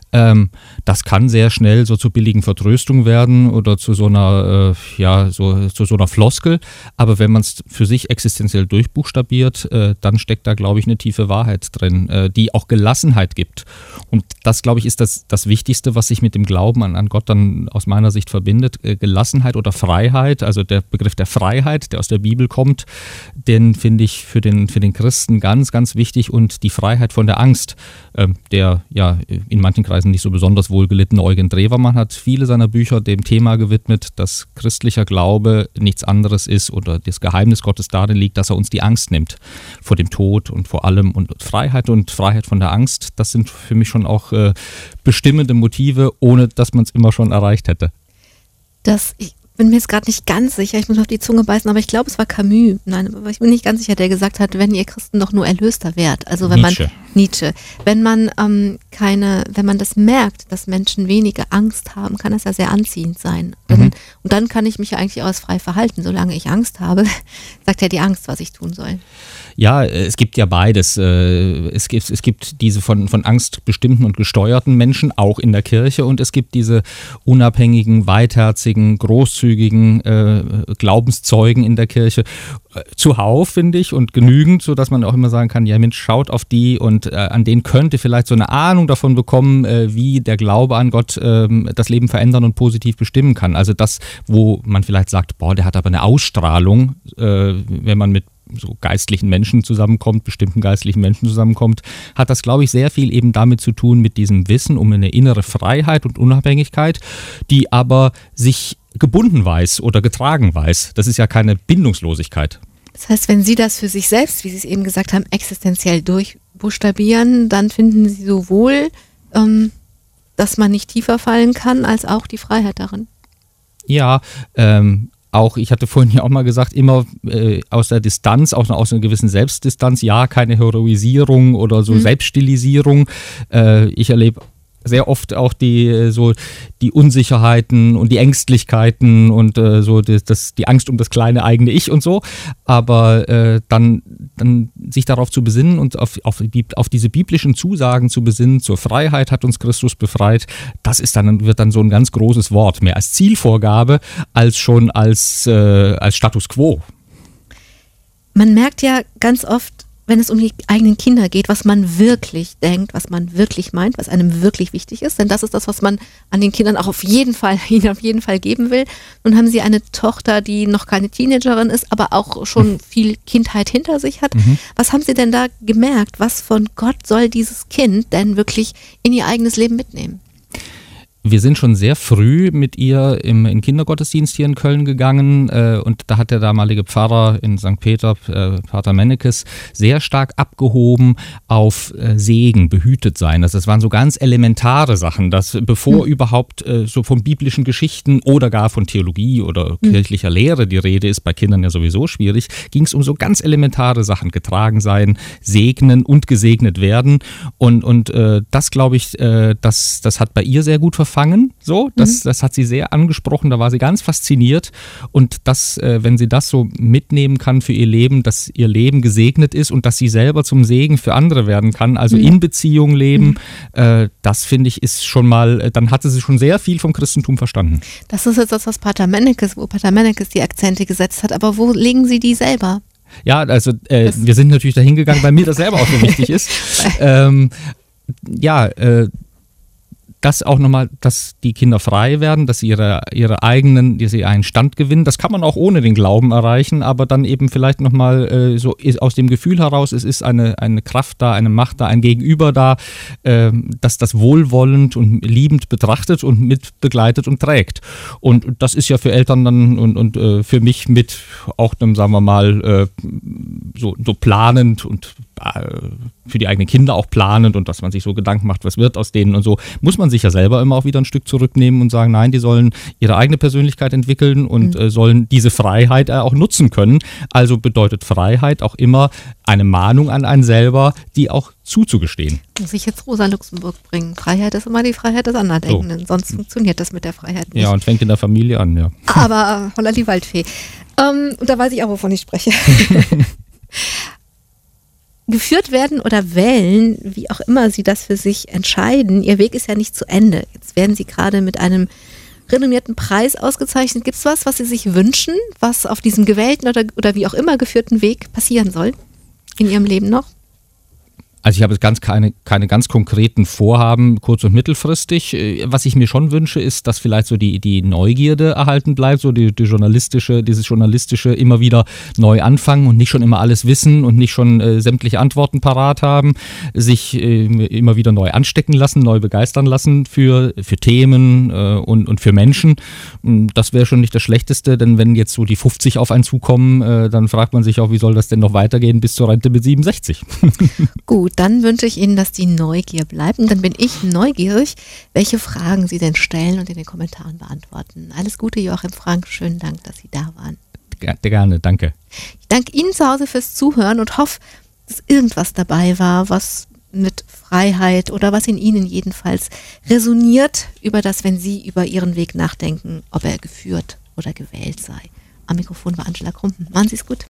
Das kann sehr schnell so zu billigen Vertröstung werden oder zu so einer Floskel. Aber wenn man es für sich existenziell durchbuchstabiert, dann steckt da, glaube ich, eine tiefe Wahrheit drin, die auch Gelassenheit gibt. Und das, glaube ich, ist das Wichtigste, was sich mit dem Glauben an Gott dann aus meiner Sicht verbindet. Gelassenheit oder Freiheit, also der Begriff der Freiheit, der aus der Bibel kommt, den finde ich für den Christen ganz, ganz wichtig und die Freiheit von der Angst, der ja in manchen Kreisen nicht so besonders wohlgelittene Eugen Drewermann hat viele seiner Bücher dem Thema gewidmet, dass christlicher Glaube nichts anderes ist oder das Geheimnis Gottes darin liegt, dass er uns die Angst nimmt vor dem Tod und vor allem und Freiheit von der Angst, das sind für mich schon auch bestimmende Motive, ohne dass man es immer schon erreicht hätte. Ich bin mir jetzt gerade nicht ganz sicher, ich muss auf die Zunge beißen, aber ich glaube, es war Camus, aber ich bin nicht ganz sicher, der gesagt hat, wenn ihr Christen doch nur Erlöster wärt. Also wenn Nietzsche. Wenn man wenn man das merkt, dass Menschen weniger Angst haben, kann das ja sehr anziehend sein. Und dann kann ich mich ja eigentlich auch frei verhalten. Solange ich Angst habe, sagt ja die Angst, was ich tun soll. Ja, es gibt ja beides. Es gibt diese von Angst bestimmten und gesteuerten Menschen, auch in der Kirche, und es gibt diese unabhängigen, weitherzigen, großzügigen Glaubenszeugen in der Kirche. Zuhauf, finde ich, und genügend, sodass man auch immer sagen kann, ja Mensch, schaut auf die und an denen könnte vielleicht so eine Ahnung davon bekommen, wie der Glaube an Gott das Leben verändern und positiv bestimmen kann. Also das, wo man vielleicht sagt, der hat aber eine Ausstrahlung, wenn man mit so geistlichen Menschen zusammenkommt, bestimmten geistlichen Menschen zusammenkommt, hat das, glaube ich, sehr viel eben damit zu tun, mit diesem Wissen um eine innere Freiheit und Unabhängigkeit, die aber sich gebunden weiß oder getragen weiß. Das ist ja keine Bindungslosigkeit. Das heißt, wenn Sie das für sich selbst, wie Sie es eben gesagt haben, existenziell durchbuchstabieren, dann finden Sie sowohl, dass man nicht tiefer fallen kann, als auch die Freiheit darin. Ja, auch, ich hatte vorhin ja auch mal gesagt, immer aus der Distanz, aus einer gewissen Selbstdistanz, ja, keine Heroisierung oder so Selbststilisierung. Ich erlebe sehr oft auch die Unsicherheiten und die Ängstlichkeiten und die Angst um das kleine eigene Ich und so. Aber dann sich darauf zu besinnen und auf diese biblischen Zusagen zu besinnen, zur Freiheit hat uns Christus befreit, das wird dann so ein ganz großes Wort, mehr als Zielvorgabe als schon als Status Quo. Man merkt ja ganz oft, wenn es um die eigenen Kinder geht, was man wirklich denkt, was man wirklich meint, was einem wirklich wichtig ist. Denn das ist das, was man an den Kindern auch ihnen auf jeden Fall geben will. Nun haben Sie eine Tochter, die noch keine Teenagerin ist, aber auch schon viel Kindheit hinter sich hat. Was haben Sie denn da gemerkt? Was von Gott soll dieses Kind denn wirklich in ihr eigenes Leben mitnehmen? Wir sind schon sehr früh mit ihr in Kindergottesdienst hier in Köln gegangen und da hat der damalige Pfarrer in St. Peter, Pater Mennekes, sehr stark abgehoben auf Segen, behütet sein. Das waren so ganz elementare Sachen, dass bevor überhaupt so von biblischen Geschichten oder gar von Theologie oder kirchlicher Lehre die Rede ist, bei Kindern ja sowieso schwierig, ging es um so ganz elementare Sachen, getragen sein, segnen und gesegnet werden und das glaube ich, das hat bei ihr sehr gut verfangen. So, das hat sie sehr angesprochen, da war sie ganz fasziniert und dass, wenn sie das so mitnehmen kann für ihr Leben, dass ihr Leben gesegnet ist und dass sie selber zum Segen für andere werden kann, also in Beziehung leben, das finde ich ist schon mal, dann hatte sie schon sehr viel vom Christentum verstanden. Das ist jetzt das, wo Pater Mennekes die Akzente gesetzt hat, aber wo legen Sie die selber? Ja, also wir sind natürlich dahin gegangen, weil mir das selber auch so wichtig ist. Das auch nochmal, dass die Kinder frei werden, dass sie dass sie einen Stand gewinnen. Das kann man auch ohne den Glauben erreichen, aber dann eben vielleicht nochmal so aus dem Gefühl heraus, es ist eine Kraft da, eine Macht da, ein Gegenüber da, dass das wohlwollend und liebend betrachtet und mit begleitet und trägt. Und das ist ja für Eltern dann und für mich mit auch einem, sagen wir mal, so planend und für die eigenen Kinder auch planend und dass man sich so Gedanken macht, was wird aus denen und so, muss man sich ja selber immer auch wieder ein Stück zurücknehmen und sagen, nein, die sollen ihre eigene Persönlichkeit entwickeln und sollen diese Freiheit auch nutzen können. Also bedeutet Freiheit auch immer eine Mahnung an einen selber, die auch zuzugestehen. Muss ich jetzt Rosa Luxemburg bringen? Freiheit ist immer die Freiheit des Anderdenkenden, sonst funktioniert das mit der Freiheit nicht. Ja, und fängt in der Familie an, ja. Aber holla die Waldfee. Und da weiß ich auch, wovon ich spreche. Geführt werden oder wählen, wie auch immer Sie das für sich entscheiden, Ihr Weg ist ja nicht zu Ende. Jetzt werden Sie gerade mit einem renommierten Preis ausgezeichnet. Gibt es was Sie sich wünschen, was auf diesem gewählten oder wie auch immer geführten Weg passieren soll in Ihrem Leben noch? Also ich habe jetzt keine ganz konkreten Vorhaben, kurz- und mittelfristig. Was ich mir schon wünsche, ist, dass vielleicht so die Neugierde erhalten bleibt, so dieses journalistische immer wieder neu anfangen und nicht schon immer alles wissen und nicht schon sämtliche Antworten parat haben, sich immer wieder neu anstecken lassen, neu begeistern lassen für Themen und für Menschen. Das wäre schon nicht das Schlechteste, denn wenn jetzt so die 50 auf einen zukommen, dann fragt man sich auch, wie soll das denn noch weitergehen bis zur Rente mit 67? Gut, dann wünsche ich Ihnen, dass die Neugier bleibt. Und dann bin ich neugierig, welche Fragen Sie denn stellen und in den Kommentaren beantworten. Alles Gute, Joachim Frank. Schönen Dank, dass Sie da waren. Gerne, danke. Ich danke Ihnen zu Hause fürs Zuhören und hoffe, dass irgendwas dabei war, was mit Freiheit oder was in Ihnen jedenfalls resoniert über das, wenn Sie über Ihren Weg nachdenken, ob er geführt oder gewählt sei. Am Mikrofon war Angela Krumpen. Machen Sie es gut.